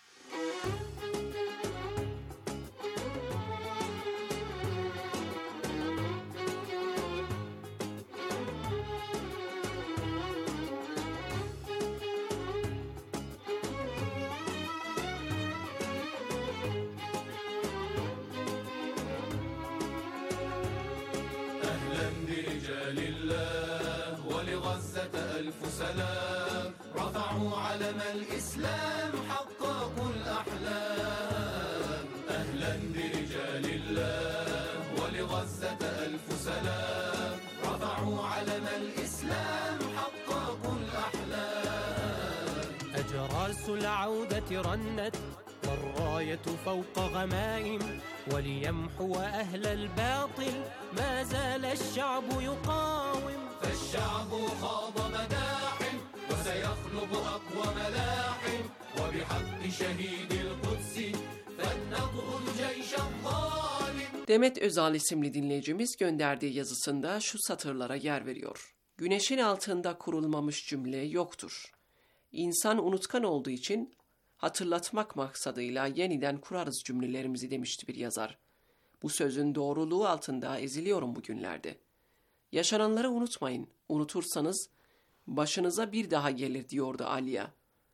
سلام رفعوا علم الإسلام حققوا الأحلام أهلا برجال الله ولغزة ألف سلام رفعوا علم الإسلام حققوا الأحلام أجراس العودة رنت الراية فوق غمائم وليمحو أهل الباطل ما زال الشعب يقاوم فالشعب خاض مداحم وسيخلق أقوى ملاحم وبحق شهيد القدس فلنطرد جيش الظالم. Demet Özal isimli dinleyicimiz gönderdiği yazısında şu satırlara yer veriyor. Güneşin altında kurulmamış cümle yoktur. İnsan unutkan olduğu için hatırlatmak maksadıyla yeniden kurarız cümlelerimizi demişti bir yazar. Bu sözün doğruluğu altında eziliyorum bugünlerde. Yaşananları unutmayın, unutursanız başınıza bir daha gelir diyordu Aliya.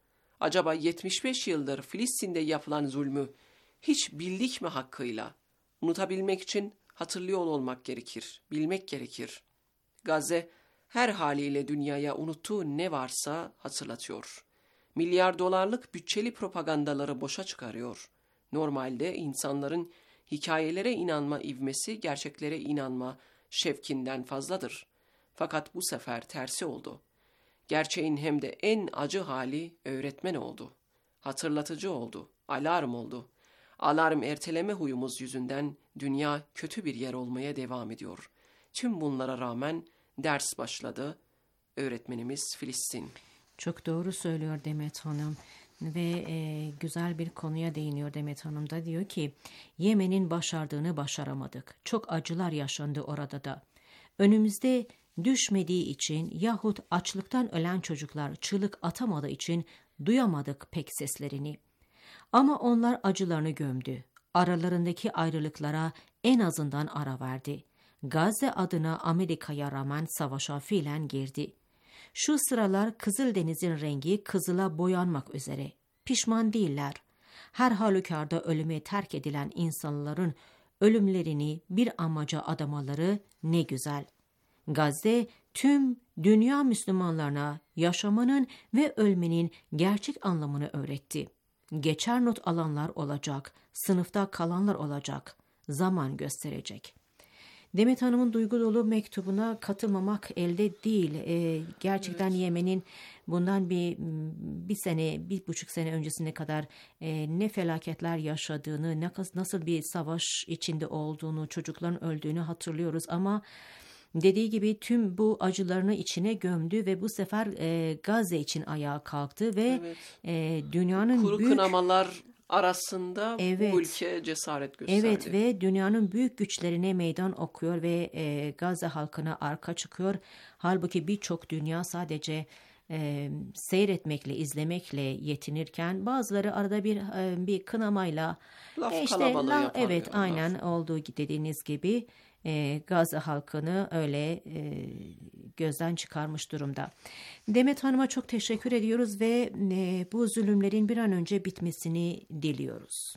Acaba yetmiş beş yıldır Filistin'de yapılan zulmü hiç bildik mi hakkıyla? Unutabilmek için hatırlıyor olmak gerekir, bilmek gerekir. Gazze her haliyle dünyaya unuttuğu ne varsa hatırlatıyor. Milyar dolarlık bütçeli propagandaları boşa çıkarıyor. Normalde insanların hikayelere inanma ivmesi gerçeklere inanma şevkinden fazladır. Fakat bu sefer tersi oldu. Gerçeğin hem de en acı hali öğretmen oldu. Hatırlatıcı oldu, alarm oldu. Alarm erteleme huyumuz yüzünden dünya kötü bir yer olmaya devam ediyor. Tüm bunlara rağmen ders başladı. Öğretmenimiz Filistin. Çok doğru söylüyor Demet Hanım ve e, güzel bir konuya değiniyor Demet Hanım da diyor ki Yemen'in başardığını başaramadık. Çok acılar yaşandı orada da. Önümüzde düşmediği için yahut açlıktan ölen çocuklar çığlık atamadığı için duyamadık pek seslerini. Ama onlar acılarını gömdü. Aralarındaki ayrılıklara en azından ara verdi. Gazze adına Amerika'ya rağmen savaşa fiilen girdi. Şu sıralar Kızıldeniz'in rengi kızıla boyanmak üzere. Pişman değiller. Her halükarda ölüme terk edilen insanların ölümlerini bir amaca adamaları ne güzel. Gazze tüm dünya Müslümanlarına yaşamanın ve ölmenin gerçek anlamını öğretti. Geçer not alanlar olacak, sınıfta kalanlar olacak, zaman gösterecek. Demet Hanım'ın duygu dolu mektubuna katılmamak elde değil. Ee, gerçekten evet. Yemen'in bundan bir bir sene, bir buçuk sene öncesine kadar e, ne felaketler yaşadığını, ne nasıl bir savaş içinde olduğunu, çocukların öldüğünü hatırlıyoruz. Ama dediği gibi tüm bu acılarını içine gömdü ve bu sefer e, Gazze için ayağa kalktı ve evet. e, dünyanın kuru büyük... kınamalar arasında evet, bu ülke cesaret gösterdi. Evet ve dünyanın büyük güçlerine meydan okuyor ve e, Gazze halkına arka çıkıyor. Halbuki birçok dünya sadece e, seyretmekle, izlemekle yetinirken bazıları arada bir e, bir kınamayla laf e, işte, kalabalığı la, yapar. Evet yani, aynen laf. Olduğu dediğiniz gibi e, Gazze halkını öyle e, gözden çıkarmış durumda. Demet Hanım'a çok teşekkür ediyoruz ve e, bu zulümlerin bir an önce bitmesini diliyoruz.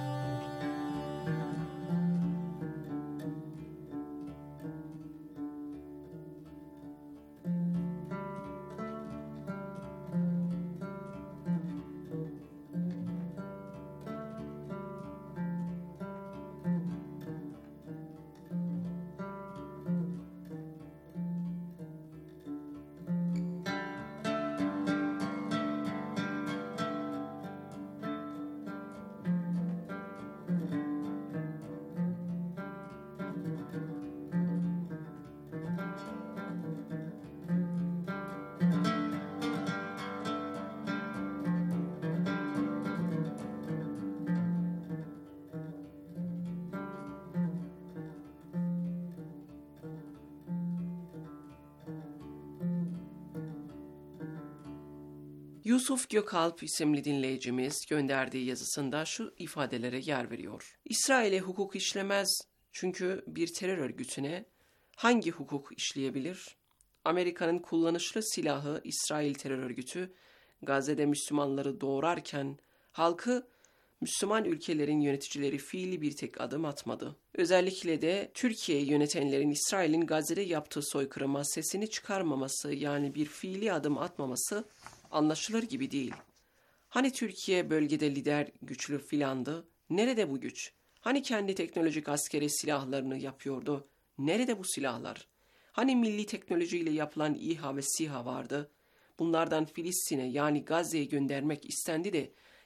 Yusuf Gökalp isimli dinleyicimiz gönderdiği yazısında şu ifadelere yer veriyor. İsrail'e hukuk işlemez çünkü bir terör örgütüne hangi hukuk işleyebilir? Amerika'nın kullanışlı silahı İsrail terör örgütü Gazze'de Müslümanları doğrarken halkı Müslüman ülkelerin yöneticileri fiili bir tek adım atmadı. Özellikle de Türkiye'yi yönetenlerin İsrail'in Gazze'de yaptığı soykırıma sesini çıkarmaması yani bir fiili adım atmaması anlaşılır gibi değil. Hani Türkiye bölgede lider güçlü filandı? Nerede bu güç? Hani kendi teknolojik askeri silahlarını yapıyordu? Nerede bu silahlar? Hani milli teknolojiyle yapılan İHA ve SİHA vardı? Bunlardan Filistin'e yani Gazze'ye göndermek istendi de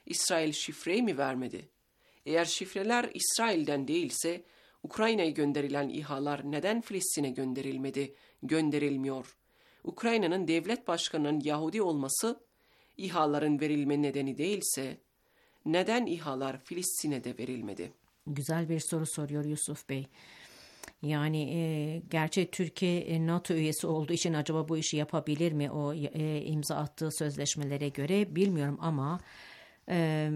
İsrail şifreyi mi vermedi? Eğer şifreler İsrail'den değilse, Ukrayna'ya gönderilen İHA'lar neden Filistin'e gönderilmedi, gönderilmiyor? Ukrayna'nın devlet başkanının Yahudi olması, İHA'ların verilme nedeni değilse, neden İHA'lar Filistin'e de verilmedi? Güzel bir soru soruyor Yusuf Bey. Yani e, gerçi Türkiye e, NATO üyesi olduğu için acaba bu işi yapabilir mi o e, imza attığı sözleşmelere göre bilmiyorum ama e,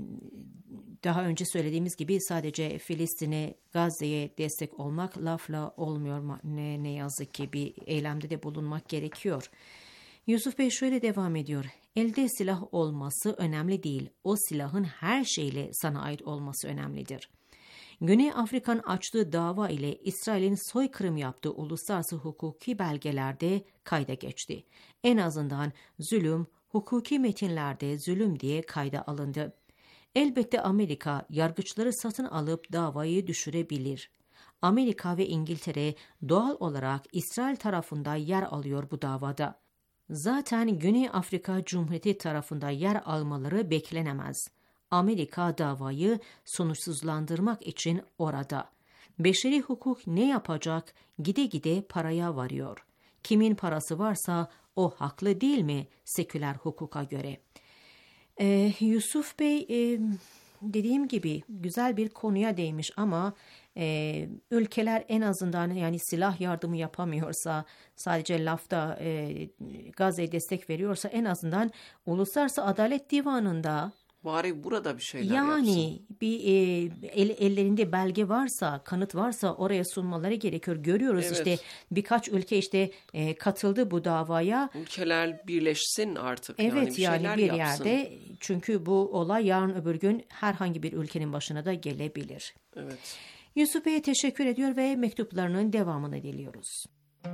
daha önce söylediğimiz gibi sadece Filistin'e, Gazze'ye destek olmak lafla olmuyor, ne, ne yazık ki bir eylemde de bulunmak gerekiyor. Yusuf Bey şöyle devam ediyor. Elde silah olması önemli değil, o silahın her şeyle sana ait olması önemlidir. Güney Afrika'nın açtığı dava ile İsrail'in soykırım yaptığı uluslararası hukuki belgelerde kayda geçti. En azından zulüm, hukuki metinlerde zulüm diye kayda alındı. Elbette Amerika yargıçları satın alıp davayı düşürebilir. Amerika ve İngiltere doğal olarak İsrail tarafında yer alıyor bu davada. Zaten Güney Afrika Cumhuriyeti tarafında yer almaları beklenemez. Amerika davayı sonuçsuzlandırmak için orada. Beşeri hukuk ne yapacak? Gide gide paraya varıyor. Kimin parası varsa o haklı değil mi seküler hukuka göre? Ee, Yusuf Bey e, dediğim gibi güzel bir konuya değmiş ama e, ülkeler en azından yani silah yardımı yapamıyorsa, sadece lafta e, Gazze'ye destek veriyorsa en azından Uluslararası Adalet Divanı'nda bari burada bir şeyler yani yapsın. bir e, el, ellerinde belge varsa, kanıt varsa oraya sunmaları gerekiyor. Görüyoruz Evet. işte birkaç ülke işte e, katıldı bu davaya. Ülkeler birleşsin artık. Evet yani bir, yani şeyler bir yapsın. yerde, çünkü bu olay yarın öbür gün herhangi bir ülkenin başına da gelebilir. Evet. Yusuf Bey'e teşekkür ediyor ve mektuplarının devamını diliyoruz.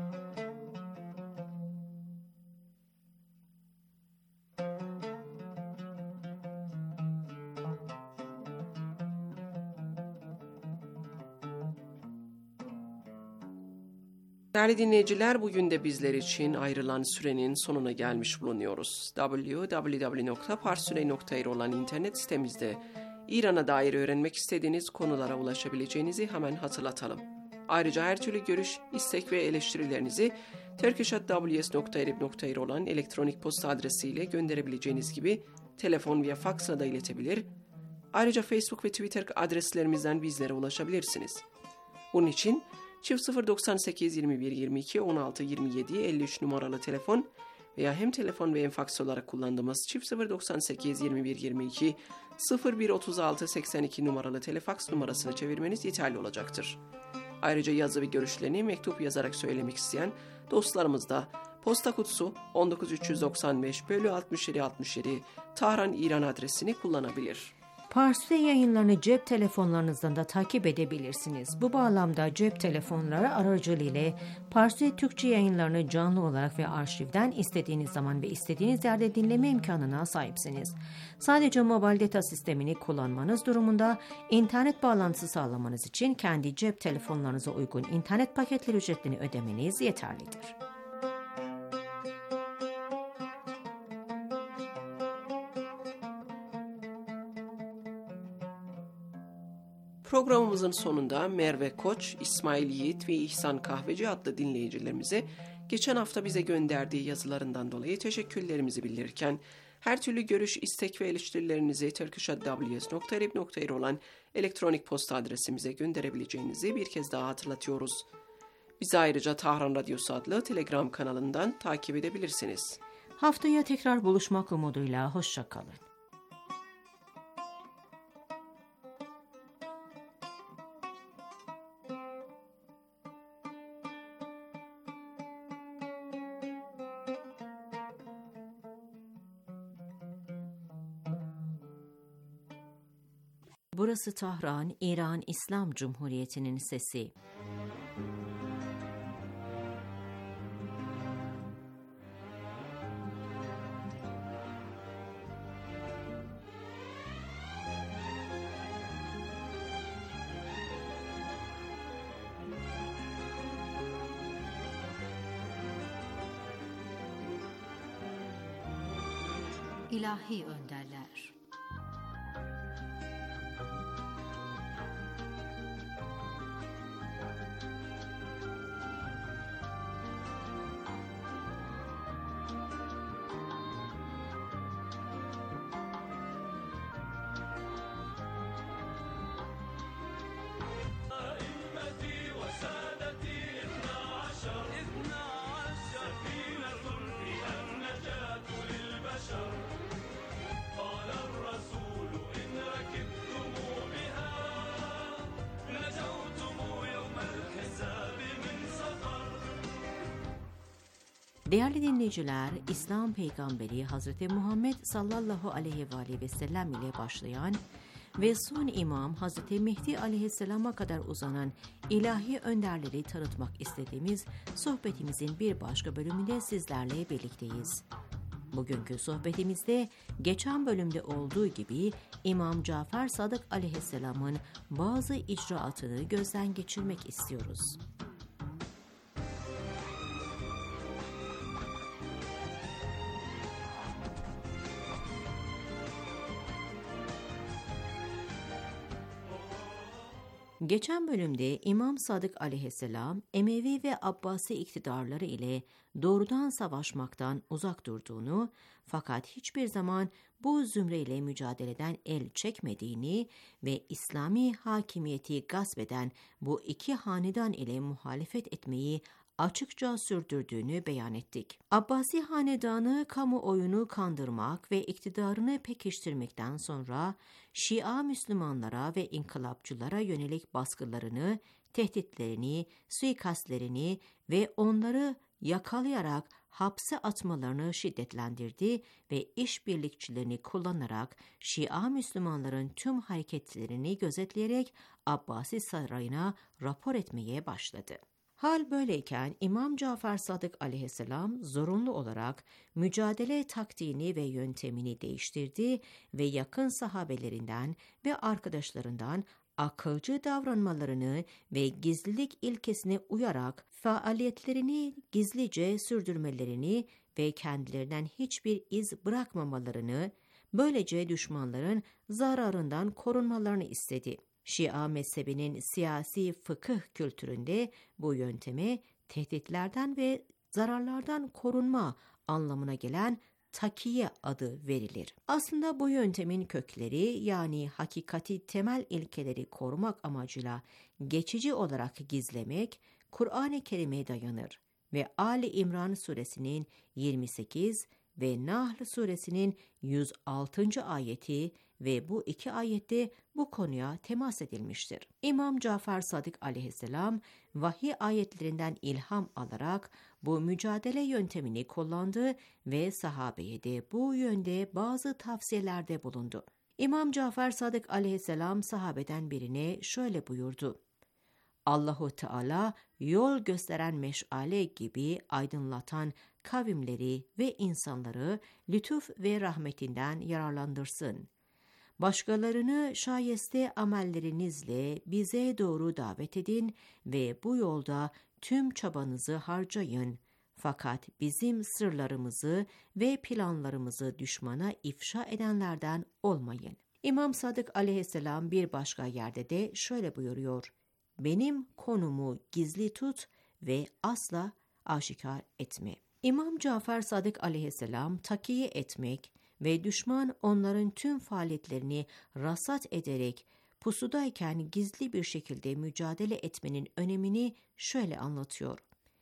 Değerli dinleyiciler, bugün de bizler için ayrılan sürenin sonuna gelmiş bulunuyoruz. double-u double-u double-u nokta parsuney nokta ir olan internet sitemizde İran'a dair öğrenmek istediğiniz konulara ulaşabileceğinizi hemen hatırlatalım. Ayrıca her türlü görüş, istek ve eleştirilerinizi turkish at w s nokta erib nokta ir olan elektronik posta adresiyle gönderebileceğiniz gibi telefon veya faksla da iletebilir. Ayrıca Facebook ve Twitter adreslerimizden bizlere ulaşabilirsiniz. Bunun için çift sıfır doksan sekiz yirmi bir yirmi iki on altı yirmi yedi elli üç numaralı telefon veya hem telefon ve hem faks olarak kullandığımız çift sıfır doksan sekiz yirmi bir yirmi iki sıfır bir otuz altı seksen iki numaralı telefaks numarasını çevirmeniz yeterli olacaktır. Ayrıca yazı ve görüşlerini mektup yazarak söylemek isteyen dostlarımız da posta kutusu on dokuz üç doksan beş bölü altmış yedi altmış yedi Tahran İran adresini kullanabilir. Parsuney yayınlarını cep telefonlarınızdan da takip edebilirsiniz. Bu bağlamda cep telefonları aracılığıyla Parsuney Türkçe yayınlarını canlı olarak ve arşivden istediğiniz zaman ve istediğiniz yerde dinleme imkanına sahipsiniz. Sadece mobil data sistemini kullanmanız durumunda internet bağlantısı sağlamanız için kendi cep telefonlarınıza uygun internet paketleri ücretlerini ödemeniz yeterlidir. Programımızın sonunda Merve Koç, İsmail Yiğit ve İhsan Kahveci adlı dinleyicilerimize geçen hafta bize gönderdiği yazılarından dolayı teşekkürlerimizi bildirirken her türlü görüş, istek ve eleştirilerinizi turkish at w s nokta erib nokta ir olan elektronik posta adresimize gönderebileceğinizi bir kez daha hatırlatıyoruz. Bizi ayrıca Tahran Radyosu adlı Telegram kanalından takip edebilirsiniz. Haftaya tekrar buluşmak umuduyla hoşça kalın. Burası Tahran, İran İslam Cumhuriyeti'nin sesi. İlahi önderler. Değerli dinleyiciler, İslam peygamberi Hazreti Muhammed sallallahu aleyhi ve aleyhi ve sellem ile başlayan ve son imam Hazreti Mehdi aleyhisselama kadar uzanan ilahi önderleri tanıtmak istediğimiz sohbetimizin bir başka bölümünde sizlerle birlikteyiz. Bugünkü sohbetimizde geçen bölümde olduğu gibi İmam Cafer Sadık aleyhisselamın bazı icraatını gözden geçirmek istiyoruz. Geçen bölümde İmam Sadık aleyhisselam Emevi ve Abbasi iktidarları ile doğrudan savaşmaktan uzak durduğunu fakat hiçbir zaman bu zümre ile mücadeleden el çekmediğini ve İslami hakimiyeti gasp eden bu iki hanedan ile muhalefet etmeyi açıkça sürdürdüğünü beyan ettik. Abbasi hanedanı kamuoyunu kandırmak ve iktidarını pekiştirmekten sonra Şia Müslümanlara ve inkılapçılara yönelik baskılarını, tehditlerini, suikastlerini ve onları yakalayarak hapse atmalarını şiddetlendirdi ve işbirlikçilerini kullanarak Şia Müslümanların tüm hareketlerini gözetleyerek Abbasi sarayına rapor etmeye başladı. Hal böyleyken İmam Cafer Sadık aleyhisselam zorunlu olarak mücadele taktiğini ve yöntemini değiştirdi ve yakın sahabelerinden ve arkadaşlarından akılcı davranmalarını ve gizlilik ilkesine uyarak faaliyetlerini gizlice sürdürmelerini ve kendilerinden hiçbir iz bırakmamalarını, böylece düşmanların zararından korunmalarını istedi. Şia mezhebinin siyasi fıkıh kültüründe bu yönteme tehditlerden ve zararlardan korunma anlamına gelen takiye adı verilir. Aslında bu yöntemin kökleri yani hakikati temel ilkeleri korumak amacıyla geçici olarak gizlemek Kur'an-ı Kerim'e dayanır ve Ali İmran suresinin yirmi sekiz ve Nahl suresinin yüz altıncı ayeti ve bu iki ayette bu konuya temas edilmiştir. İmam Cafer Sadık aleyhisselam vahiy ayetlerinden ilham alarak bu mücadele yöntemini kullandı ve sahabeye de bu yönde bazı tavsiyelerde bulundu. İmam Cafer Sadık aleyhisselam sahabeden birine şöyle buyurdu: Allahu Teala yol gösteren meşale gibi aydınlatan kavimleri ve insanları lütuf ve rahmetinden yararlandırsın. Başkalarını şayeste amellerinizle bize doğru davet edin ve bu yolda tüm çabanızı harcayın. Fakat bizim sırlarımızı ve planlarımızı düşmana ifşa edenlerden olmayın. İmam Sadık aleyhisselam bir başka yerde de şöyle buyuruyor: Benim konumu gizli tut ve asla aşikar etme. İmam Cafer Sadık aleyhisselam takiye etmek ve düşman onların tüm faaliyetlerini rasat ederek pusudayken gizli bir şekilde mücadele etmenin önemini şöyle anlatıyor: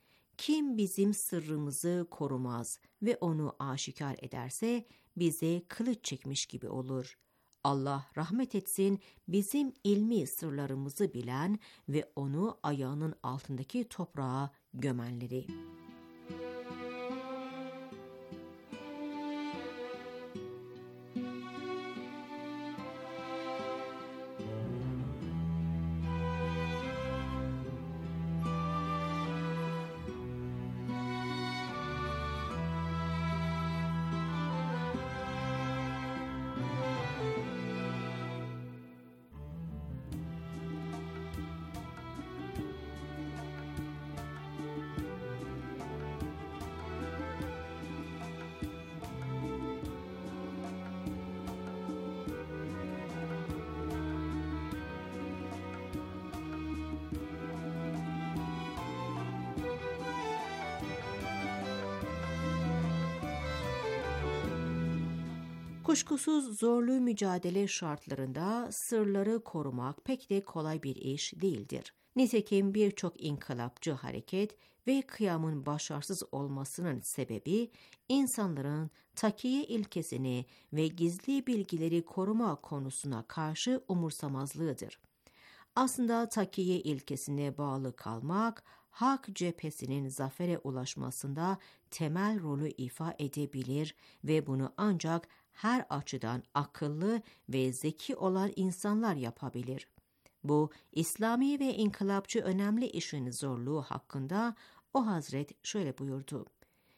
Kim bizim sırrımızı korumaz ve onu aşikar ederse bize kılıç çekmiş gibi olur. Allah rahmet etsin bizim ilmi sırlarımızı bilen ve onu ayağının altındaki toprağa gömenleri. Kuşkusuz zorlu mücadele şartlarında sırları korumak pek de kolay bir iş değildir. Nitekim birçok inkılapçı hareket ve kıyamın başarısız olmasının sebebi insanların takiye ilkesini ve gizli bilgileri koruma konusuna karşı umursamazlığıdır. Aslında takiye ilkesine bağlı kalmak, hak cephesinin zafere ulaşmasında temel rolü ifa edebilir ve bunu ancak her açıdan akıllı ve zeki olan insanlar yapabilir. Bu İslami ve inkılapçı önemli işin zorluğu hakkında o Hazret şöyle buyurdu: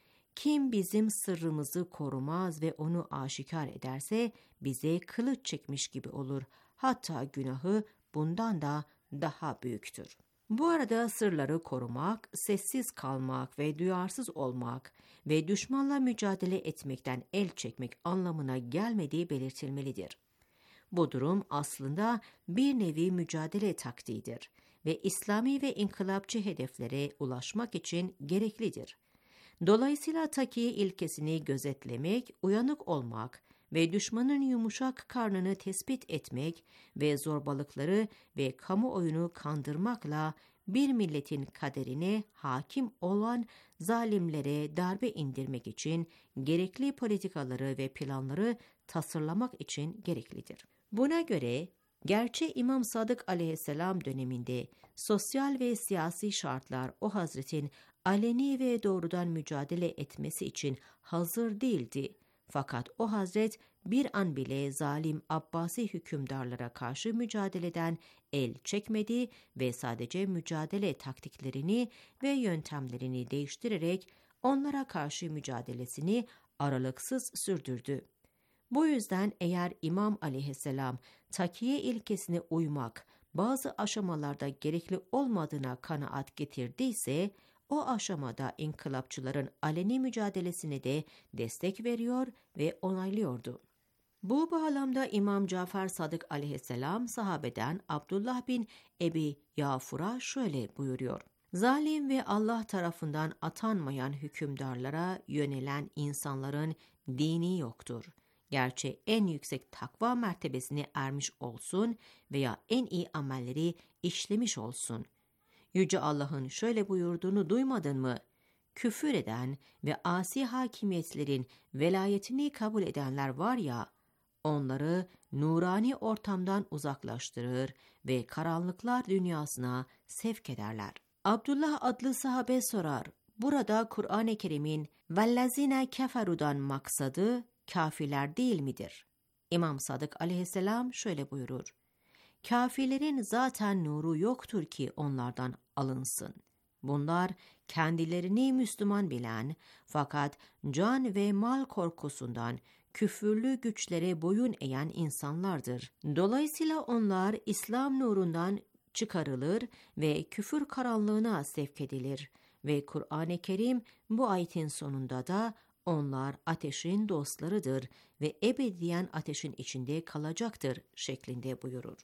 Kim bizim sırrımızı korumaz ve onu aşikar ederse bize kılıç çekmiş gibi olur. Hatta günahı bundan da daha büyüktür. Bu arada sırları korumak, sessiz kalmak ve duyarsız olmak ve düşmanla mücadele etmekten el çekmek anlamına gelmediği belirtilmelidir. Bu durum aslında bir nevi mücadele taktiğidir ve İslami ve inkılapçı hedeflere ulaşmak için gereklidir. Dolayısıyla takiye ilkesini gözetlemek, uyanık olmak ve düşmanın yumuşak karnını tespit etmek ve zorbalıkları ve kamuoyunu kandırmakla bir milletin kaderine hakim olan zalimlere darbe indirmek için gerekli politikaları ve planları tasarlamak için gereklidir. Buna göre gerçi İmam Sadık aleyhisselam döneminde sosyal ve siyasi şartlar o Hazretin aleni ve doğrudan mücadele etmesi için hazır değildi. Fakat o Hazret bir an bile zalim Abbasi hükümdarlara karşı mücadeleden el çekmedi ve sadece mücadele taktiklerini ve yöntemlerini değiştirerek onlara karşı mücadelesini aralıksız sürdürdü. Bu yüzden eğer İmam aleyhisselam takiye ilkesine uymak bazı aşamalarda gerekli olmadığına kanaat getirdiyse, o aşamada inkılapçıların aleni mücadelesine de destek veriyor ve onaylıyordu. Bu bağlamda İmam Cafer Sadık aleyhisselam sahabeden Abdullah bin Ebi Yafur'a şöyle buyuruyor: Zalim ve Allah tarafından atanmayan hükümdarlara yönelen insanların dini yoktur. Gerçi en yüksek takva mertebesine ermiş olsun veya en iyi amelleri işlemiş olsun. Yüce Allah'ın şöyle buyurduğunu duymadın mı? Küfür eden ve asi hakimiyetlerin velayetini kabul edenler var ya, onları nurani ortamdan uzaklaştırır ve karanlıklar dünyasına sevk ederler. Abdullah adlı sahabe sorar, burada Kur'an-ı Kerim'in vellezine keferudan maksadı kafirler değil midir? İmam Sadık aleyhisselam şöyle buyurur: Kafirlerin zaten nuru yoktur ki onlardan alınsın. Bunlar kendilerini Müslüman bilen fakat can ve mal korkusundan küfürlü güçlere boyun eğen insanlardır. Dolayısıyla onlar İslam nurundan çıkarılır ve küfür karanlığına sevk edilir ve Kur'an-ı Kerim bu ayetin sonunda da onlar ateşin dostlarıdır ve ebediyen ateşin içinde kalacaktır şeklinde buyurur.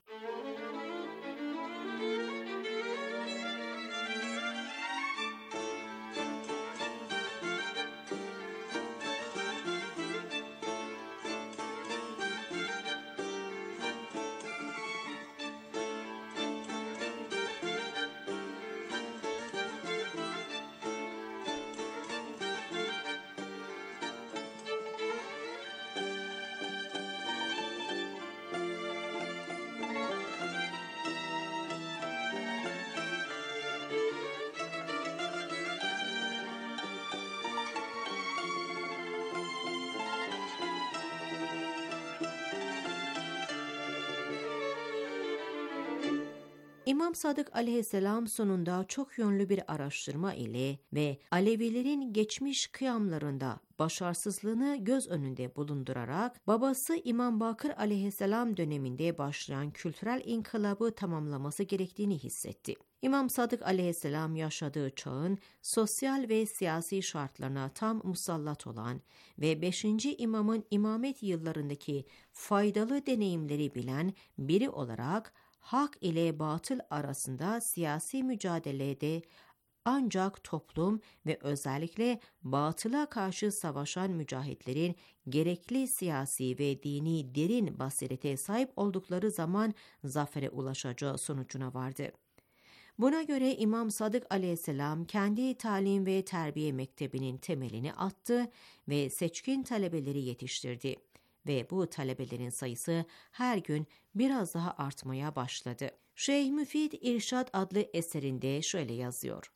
İmam Sadık aleyhisselam sonunda çok yönlü bir araştırma ile ve Alevilerin geçmiş kıyamlarında başarısızlığını göz önünde bulundurarak babası İmam Bakır aleyhisselam döneminde başlayan kültürel inkılabı tamamlaması gerektiğini hissetti. İmam Sadık aleyhisselam yaşadığı çağın sosyal ve siyasi şartlarına tam musallat olan ve beşinci imamın imamet yıllarındaki faydalı deneyimleri bilen biri olarak hak ile batıl arasında siyasi mücadelede ancak toplum ve özellikle batıla karşı savaşan mücahitlerin gerekli siyasi ve dini derin basirete sahip oldukları zaman zafere ulaşacağı sonucuna vardı. Buna göre İmam Sadık aleyhisselam kendi talim ve terbiye mektebinin temelini attı ve seçkin talebeleri yetiştirdi. Ve bu talebelerin sayısı her gün biraz daha artmaya başladı. Şeyh Müfid İrşad adlı eserinde şöyle yazıyor: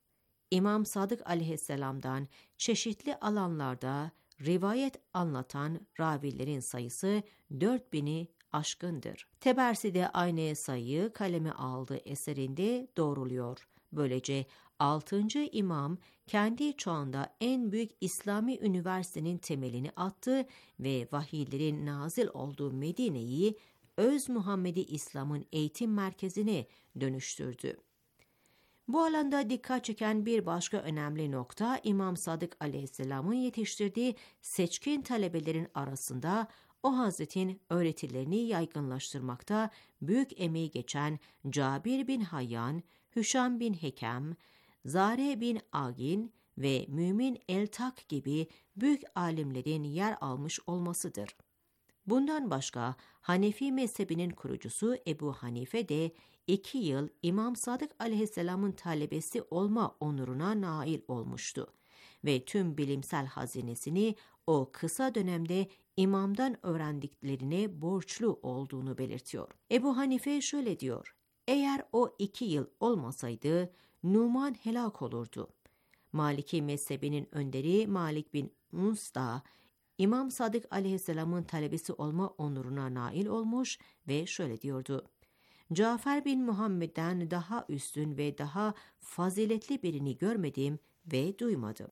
İmam Sadık aleyhisselamdan çeşitli alanlarda rivayet anlatan ravilerin sayısı dört bini aşkındır. Tebersi de aynı sayıyı kaleme aldığı eserinde doğruluyor. Böylece altıncı imam kendi çağında en büyük İslami üniversitenin temelini attı ve vahiylerin nazil olduğu Medine'yi öz Muhammedi İslam'ın eğitim merkezine dönüştürdü. Bu alanda dikkat çeken bir başka önemli nokta İmam Sadık aleyhisselamın yetiştirdiği seçkin talebelerin arasında o hazretin öğretilerini yaygınlaştırmakta büyük emeği geçen Cabir bin Hayyan, Hüşam bin Hekem, Zare bin Agin ve Mümin Eltak gibi büyük alimlerin yer almış olmasıdır. Bundan başka Hanefi mezhebinin kurucusu Ebu Hanife de iki yıl İmam Sadık aleyhisselamın talebesi olma onuruna nail olmuştu ve tüm bilimsel hazinesini o kısa dönemde imamdan öğrendiklerine borçlu olduğunu belirtiyor. Ebu Hanife şöyle diyor: eğer o iki yıl olmasaydı Numan helak olurdu. Maliki mezhebinin önderi Malik bin Uns da İmam Sadık aleyhisselamın talebesi olma onuruna nail olmuş ve şöyle diyordu: Cafer bin Muhammed'den daha üstün ve daha faziletli birini görmedim ve duymadım.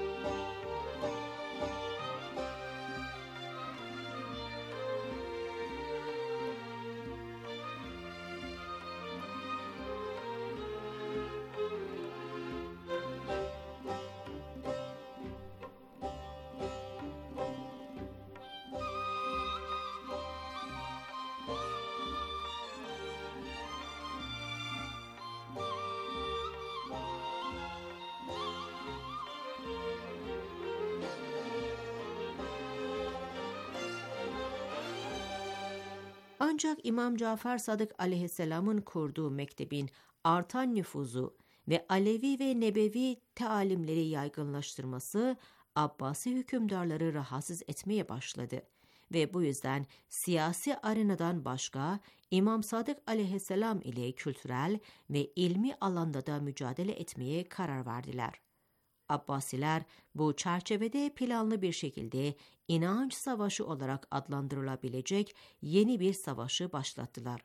Ancak İmam Cafer Sadık aleyhisselamın kurduğu mektebin artan nüfuzu ve Alevi ve Nebevi talimleri yaygınlaştırması Abbasi hükümdarları rahatsız etmeye başladı ve bu yüzden siyasi arenadan başka İmam Sadık aleyhisselam ile kültürel ve ilmi alanda da mücadele etmeye karar verdiler. Abbasiler bu çerçevede planlı bir şekilde inanç savaşı olarak adlandırılabilecek yeni bir savaşı başlattılar.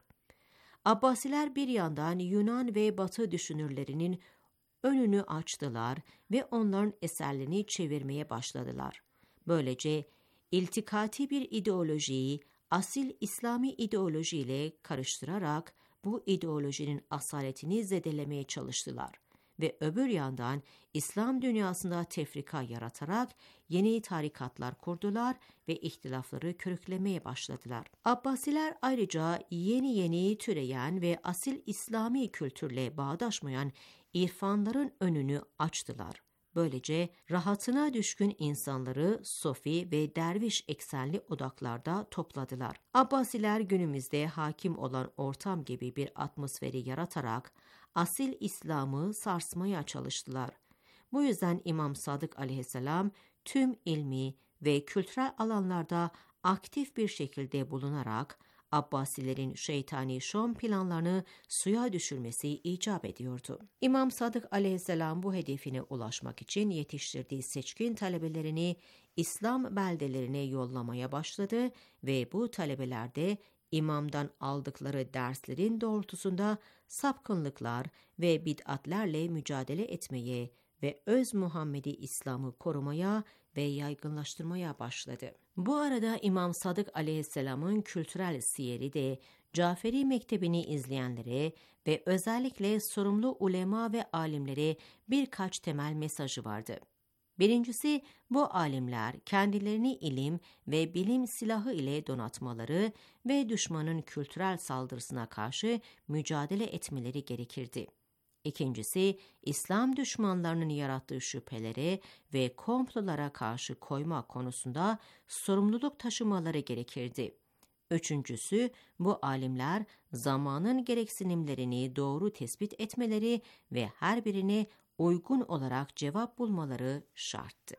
Abbasiler bir yandan Yunan ve Batı düşünürlerinin önünü açtılar ve onların eserlerini çevirmeye başladılar. Böylece iltikati bir ideolojiyi asil İslami ideolojiyle karıştırarak bu ideolojinin asaletini zedelemeye çalıştılar. Ve öbür yandan İslam dünyasında tefrika yaratarak yeni tarikatlar kurdular ve ihtilafları körüklemeye başladılar. Abbasiler ayrıca yeni yeni türeyen ve asil İslami kültürle bağdaşmayan irfanların önünü açtılar. Böylece rahatına düşkün insanları sofi ve derviş eksenli odaklarda topladılar. Abbasiler günümüzde hakim olan ortam gibi bir atmosferi yaratarak asil İslam'ı sarsmaya çalıştılar. Bu yüzden İmam Sadık aleyhisselam tüm ilmi ve kültürel alanlarda aktif bir şekilde bulunarak Abbasilerin şeytani şom planlarını suya düşürmesi icap ediyordu. İmam Sadık aleyhisselam bu hedefine ulaşmak için yetiştirdiği seçkin talebelerini İslam beldelerine yollamaya başladı ve bu talebelerde İmamdan aldıkları derslerin doğrultusunda sapkınlıklar ve bid'atlerle mücadele etmeye ve öz Muhammedi İslam'ı korumaya ve yaygınlaştırmaya başladı. Bu arada İmam Sadık aleyhisselamın kültürel siyeri de Caferi Mektebi'ni izleyenlere ve özellikle sorumlu ulema ve alimlere birkaç temel mesajı vardı. Birincisi, bu alimler kendilerini ilim ve bilim silahı ile donatmaları ve düşmanın kültürel saldırısına karşı mücadele etmeleri gerekirdi. İkincisi, İslam düşmanlarının yarattığı şüphelere ve komplolara karşı koyma konusunda sorumluluk taşımaları gerekirdi. Üçüncüsü, bu alimler zamanın gereksinimlerini doğru tespit etmeleri ve her birine uygun olarak cevap bulmaları şarttı.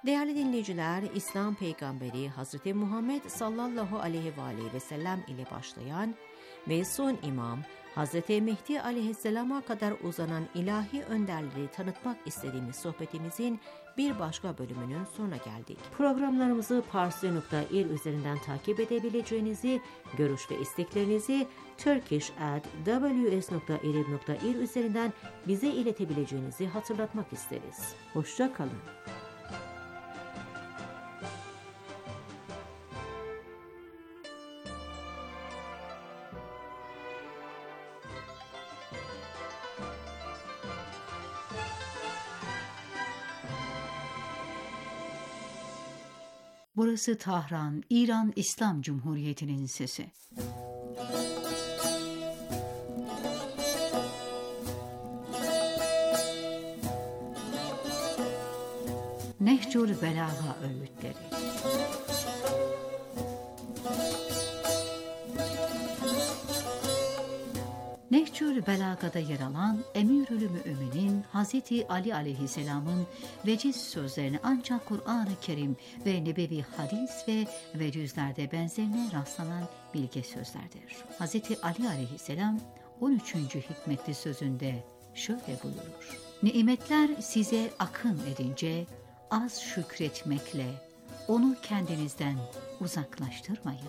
Değerli dinleyiciler, İslam peygamberi Hazreti Muhammed sallallahu aleyhi ve aleyhi ve sellem ile başlayan ve son imam Hazreti Mehdi aleyhisselama kadar uzanan ilahi önderleri tanıtmak istediğimiz sohbetimizin bir başka bölümünün sonuna geldik. Programlarımızı parsi nokta ir üzerinden takip edebileceğinizi, görüş ve isteklerinizi turkish at w s nokta irib nokta ir üzerinden bize iletebileceğinizi hatırlatmak isteriz. Hoşça kalın. Burası Tahran, İran İslam Cumhuriyeti'nin sesi. Nehcül Belaga öğütleri. Nehcül Belaga'da yer alan Emirül Müminin Hazreti Ali Aleyhisselam'ın veciz sözlerini ancak Kur'an-ı Kerim ve nebevi hadis ve vecizlerde benzerine rastlanan bilge sözlerdir. Hazreti Ali Aleyhisselam on üçüncü hikmetli sözünde şöyle buyurur: Nimetler size akın edince az şükretmekle onu kendinizden uzaklaştırmayın.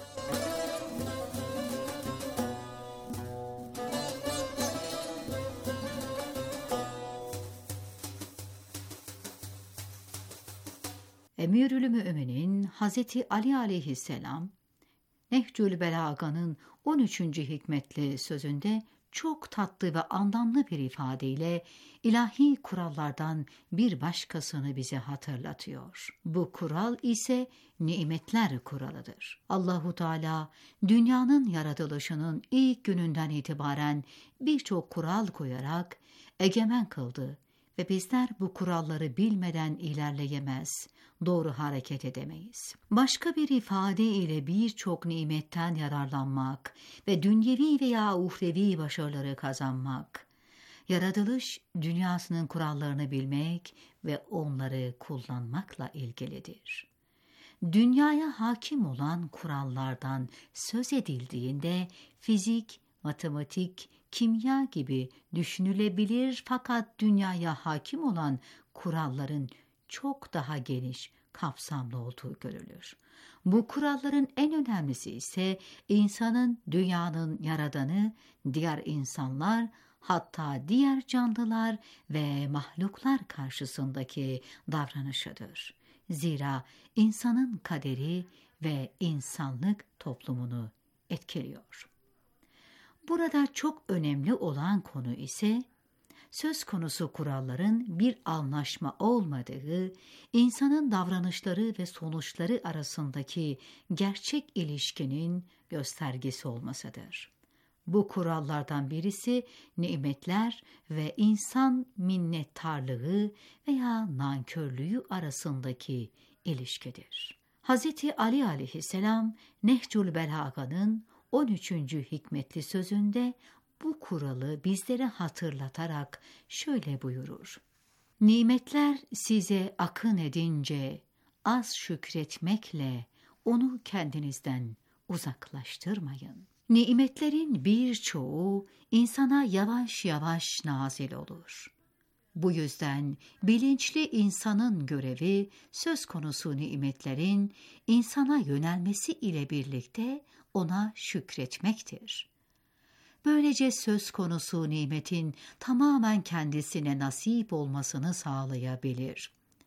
Emirül Müminin Hazreti Ali Aleyhisselam Nehcül Belaga'nın on üçüncü hikmetli sözünde çok tatlı ve anlamlı bir ifadeyle ilahi kurallardan bir başkasını bize hatırlatıyor. Bu kural ise nimetler kuralıdır. Allahu Teala dünyanın yaratılışının ilk gününden itibaren birçok kural koyarak egemen kıldı ve bizler bu kuralları bilmeden ilerleyemez, doğru hareket edemeyiz. Başka bir ifade ile birçok nimetten yararlanmak ve dünyevi veya uhrevi başarıları kazanmak, yaratılış dünyasının kurallarını bilmek ve onları kullanmakla ilgilidir. Dünyaya hakim olan kurallardan söz edildiğinde fizik, matematik, kimya gibi düşünülebilir fakat dünyaya hakim olan kuralların çok daha geniş, kapsamlı olduğu görülür. Bu kuralların en önemlisi ise insanın dünyanın yaradanı, diğer insanlar, hatta diğer canlılar ve mahluklar karşısındaki davranışıdır. Zira insanın kaderi ve insanlık toplumunu etkiliyor. Burada çok önemli olan konu ise söz konusu kuralların bir anlaşma olmadığı, insanın davranışları ve sonuçları arasındaki gerçek ilişkinin göstergesi olmasıdır. Bu kurallardan birisi nimetler ve insan minnettarlığı veya nankörlüğü arasındaki ilişkidir. Hazreti Ali Aleyhisselam Nehcül Belaga'nın on üçüncü hikmetli sözünde bu kuralı bizlere hatırlatarak şöyle buyurur: Nimetler size akın edince az şükretmekle onu kendinizden uzaklaştırmayın. Nimetlerin birçoğu insana yavaş yavaş nazil olur. Bu yüzden bilinçli insanın görevi söz konusu nimetlerin insana yönelmesi ile birlikte ona şükretmektir. Böylece söz konusu nimetin tamamen kendisine nasip olmasını sağlayabilir.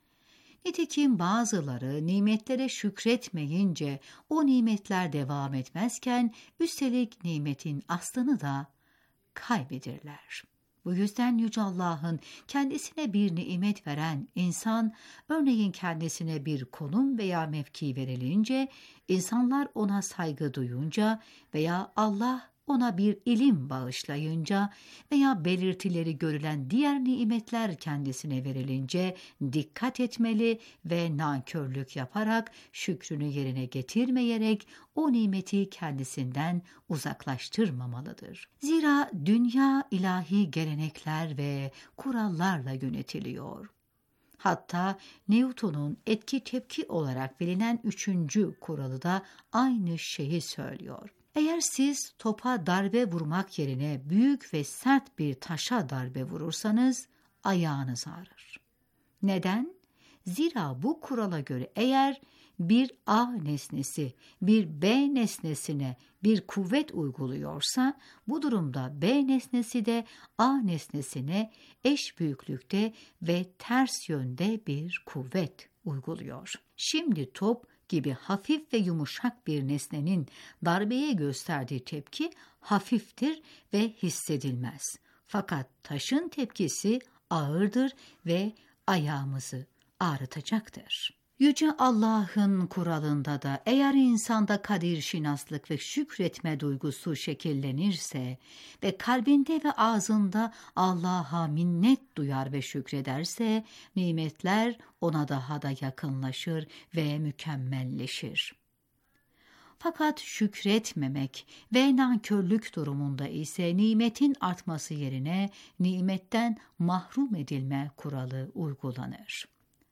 Nitekim bazıları nimetlere şükretmeyince o nimetler devam etmezken üstelik nimetin aslını da kaybedirler. Bu yüzden Yüce Allah'ın kendisine bir nimet veren insan, örneğin kendisine bir konum veya mevki verilince, insanlar ona saygı duyunca veya Allah ona bir ilim bağışlayınca veya belirtileri görülen diğer nimetler kendisine verilince dikkat etmeli ve nankörlük yaparak şükrünü yerine getirmeyerek o nimeti kendisinden uzaklaştırmamalıdır. Zira dünya ilahi gelenekler ve kurallarla yönetiliyor. Hatta Newton'un etki tepki olarak bilinen üçüncü kuralı da aynı şeyi söylüyor. Eğer siz topa darbe vurmak yerine büyük ve sert bir taşa darbe vurursanız ayağınız ağrır. Neden? Zira bu kurala göre eğer bir A nesnesi bir B nesnesine bir kuvvet uyguluyorsa bu durumda B nesnesi de A nesnesine eş büyüklükte ve ters yönde bir kuvvet uyguluyor. Şimdi top gibi hafif ve yumuşak bir nesnenin darbeye gösterdiği tepki hafiftir ve hissedilmez. Fakat taşın tepkisi ağırdır ve ayağımızı ağrıtacaktır. Yüce Allah'ın kuralında da eğer insanda kadir şinaslık ve şükretme duygusu şekillenirse ve kalbinde ve ağzında Allah'a minnet duyar ve şükrederse nimetler ona daha da yakınlaşır ve mükemmelleşir. Fakat şükretmemek ve nankörlük durumunda ise nimetin artması yerine nimetten mahrum edilme kuralı uygulanır.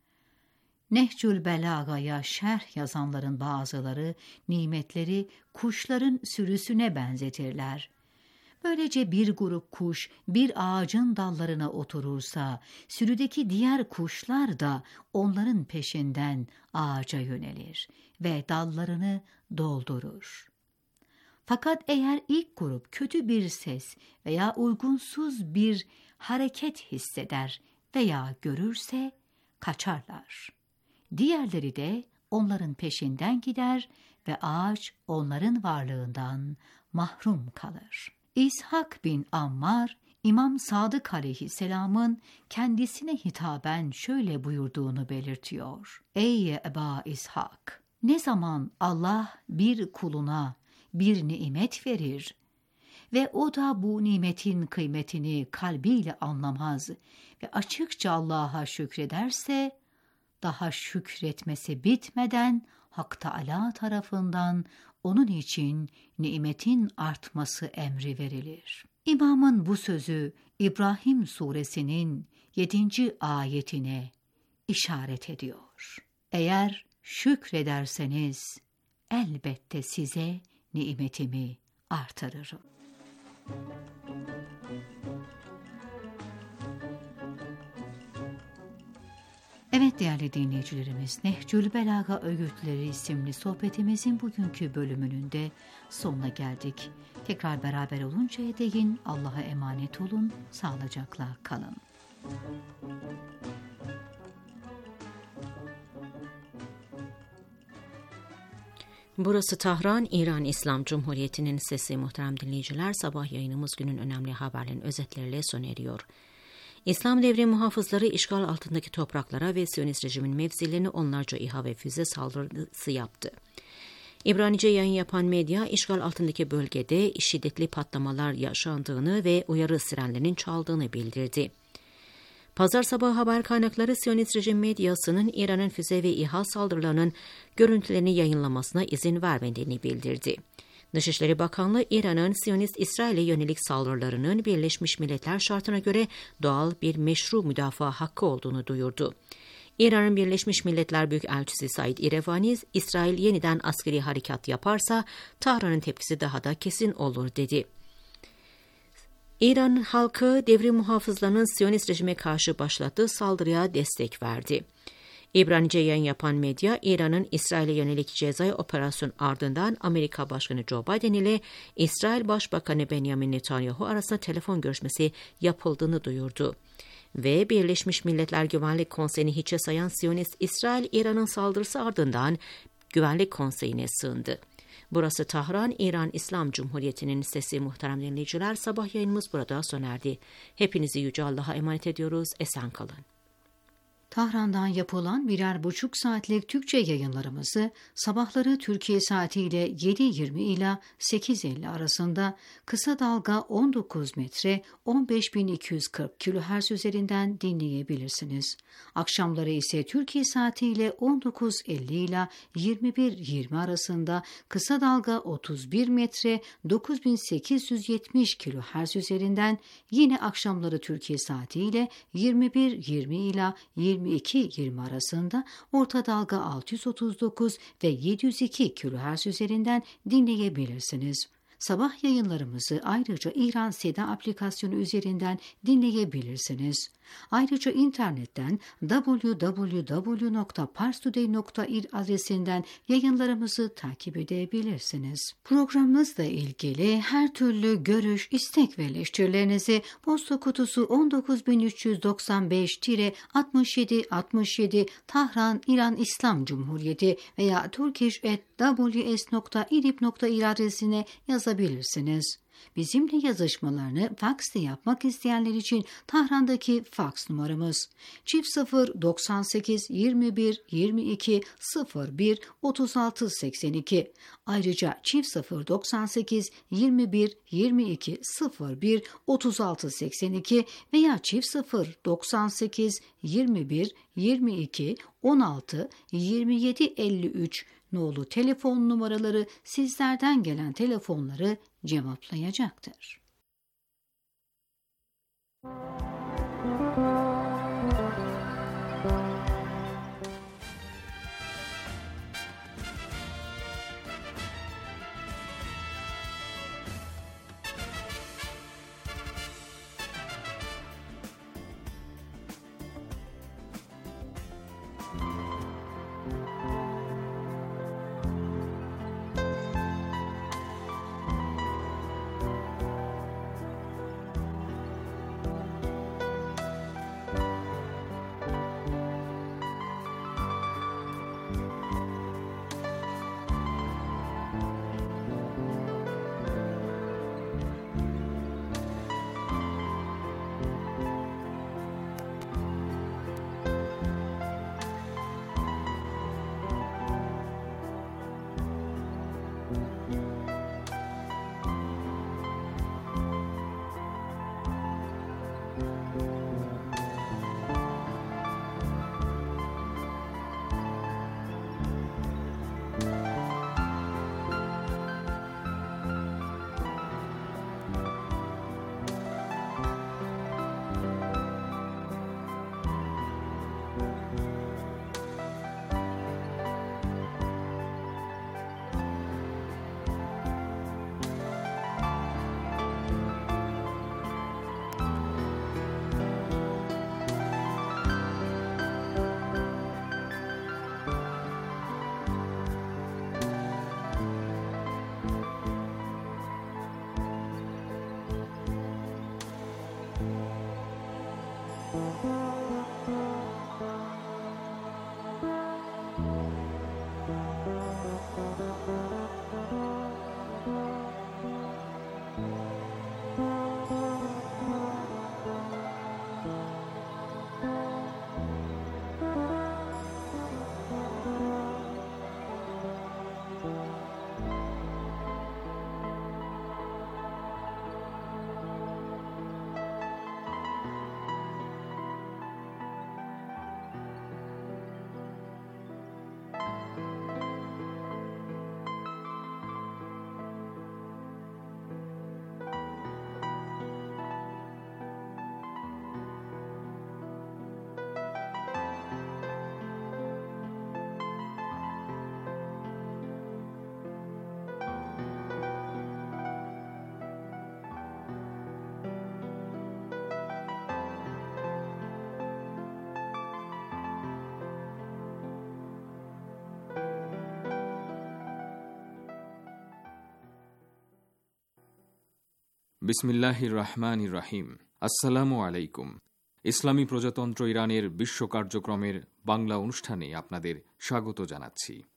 Nehcül Belaga'ya şerh yazanların bazıları nimetleri kuşların sürüsüne benzetirler. Böylece bir grup kuş bir ağacın dallarına oturursa, sürüdeki diğer kuşlar da onların peşinden ağaca yönelir ve dallarını doldurur. Fakat eğer ilk grup kötü bir ses veya uygunsuz bir hareket hisseder veya görürse kaçarlar. Diğerleri de onların peşinden gider ve ağaç onların varlığından mahrum kalır. İshak bin Ammar, İmam Sadık aleyhisselamın kendisine hitaben şöyle buyurduğunu belirtiyor. Ey Eba İshak! Ne zaman Allah bir kuluna bir nimet verir ve o da bu nimetin kıymetini kalbiyle anlamaz ve açıkça Allah'a şükrederse, daha şükretmesi bitmeden Hak Teâlâ tarafından onun için nimetin artması emri verilir. İmamın bu sözü İbrahim suresinin yedinci ayetine işaret ediyor. Eğer şükrederseniz elbette size nimetimi artırırım. Evet değerli dinleyicilerimiz, Nehcül Belaga Öğütleri isimli sohbetimizin bugünkü bölümünün de sonuna geldik. Tekrar beraber oluncaya değin Allah'a emanet olun, sağlıcakla kalın. Burası Tahran, İran İslam Cumhuriyeti'nin sesi. Muhterem dinleyiciler, sabah yayınımız günün önemli haberlerin özetleriyle sona eriyor. İslam devri muhafızları işgal altındaki topraklara ve Siyonist rejimin mevzilerine onlarca İHA ve füze saldırısı yaptı. İbranice yayın yapan medya, işgal altındaki bölgede şiddetli patlamalar yaşandığını ve uyarı sirenlerinin çaldığını bildirdi. Pazar sabahı haber kaynakları Siyonist rejim medyasının İran'ın füze ve İHA saldırılarının görüntülerini yayınlamasına izin vermediğini bildirdi. Dışişleri Bakanlığı, İran'ın Siyonist İsrail'e yönelik saldırılarının Birleşmiş Milletler şartına göre doğal bir meşru müdafaa hakkı olduğunu duyurdu. İran'ın Birleşmiş Milletler Büyükelçisi Said İrevani, İsrail yeniden askeri harekat yaparsa Tahran'ın tepkisi daha da kesin olur dedi. İran halkı devrim muhafızlarının Siyonist rejime karşı başlattığı saldırıya destek verdi. İbranice yayın yapan medya, İran'ın İsrail'e yönelik cezai operasyon ardından Amerika Başkanı Joe Biden ile İsrail Başbakanı Benjamin Netanyahu arasında telefon görüşmesi yapıldığını duyurdu. Ve Birleşmiş Milletler Güvenlik Konseyi'ni hiçe sayan Siyonist İsrail, İran'ın saldırısı ardından Güvenlik Konseyi'ne sığındı. Burası Tahran, İran İslam Cumhuriyeti'nin sesi. Muhterem dinleyiciler, sabah yayınımız burada sona erdi. Hepinizi Yüce Allah'a emanet ediyoruz. Esen kalın. Tahran'dan yapılan birer buçuk saatlik Türkçe yayınlarımızı sabahları Türkiye saatiyle yedi yirmi ila sekiz elli arasında kısa dalga on dokuz metre on beş bin iki yüz kırk kilohertz üzerinden dinleyebilirsiniz. Akşamları ise Türkiye saatiyle on dokuz elli ila yirmi bir yirmi arasında kısa dalga otuz bir metre dokuz bin sekiz yüz yetmiş kilohertz üzerinden, yine akşamları Türkiye saatiyle yirmi bir yirmi ila yirmi yirmi iki yirmi arasında orta dalga altı yüz otuz dokuz ve yedi yüz iki kilohertz üzerinden dinleyebilirsiniz. Sabah yayınlarımızı ayrıca İran Seda aplikasyonu üzerinden dinleyebilirsiniz. Ayrıca internetten double-u double-u double-u nokta pars today nokta ir adresinden yayınlarımızı takip edebilirsiniz. Programımızla ilgili her türlü görüş, istek ve eleştirilerinizi posta kutusu on dokuz bin üç yüz doksan beş altmış yedi altmış yedi Tahran, İran İslam Cumhuriyeti veya turkish at w s nokta idlib nokta ir adresine yazabilirsiniz. Bizimle yazışmalarını faksla yapmak isteyenler için Tahran'daki faks numaramız çift sıfır doksan sekiz yirmi bir yirmi iki sıfır bir otuz altı seksen iki. Ayrıca çift sıfır doksan sekiz yirmi bir yirmi iki sıfır bir otuz altı seksen iki veya çift sıfır doksan sekiz yirmi bir yirmi iki on altı yirmi yedi elli üç nolu telefon numaraları sizlerden gelen telefonları cevaplayacaktır. বিসমিল্লাহিররহমানিররহিম। আসসালামু আলাইকুম। ইসলামী প্রজাতন্ত্র ইরানের বিশ্ব কার্যক্রমের বাংলা অনুষ্ঠানে আপনাদের স্বাগত জানাচ্ছি।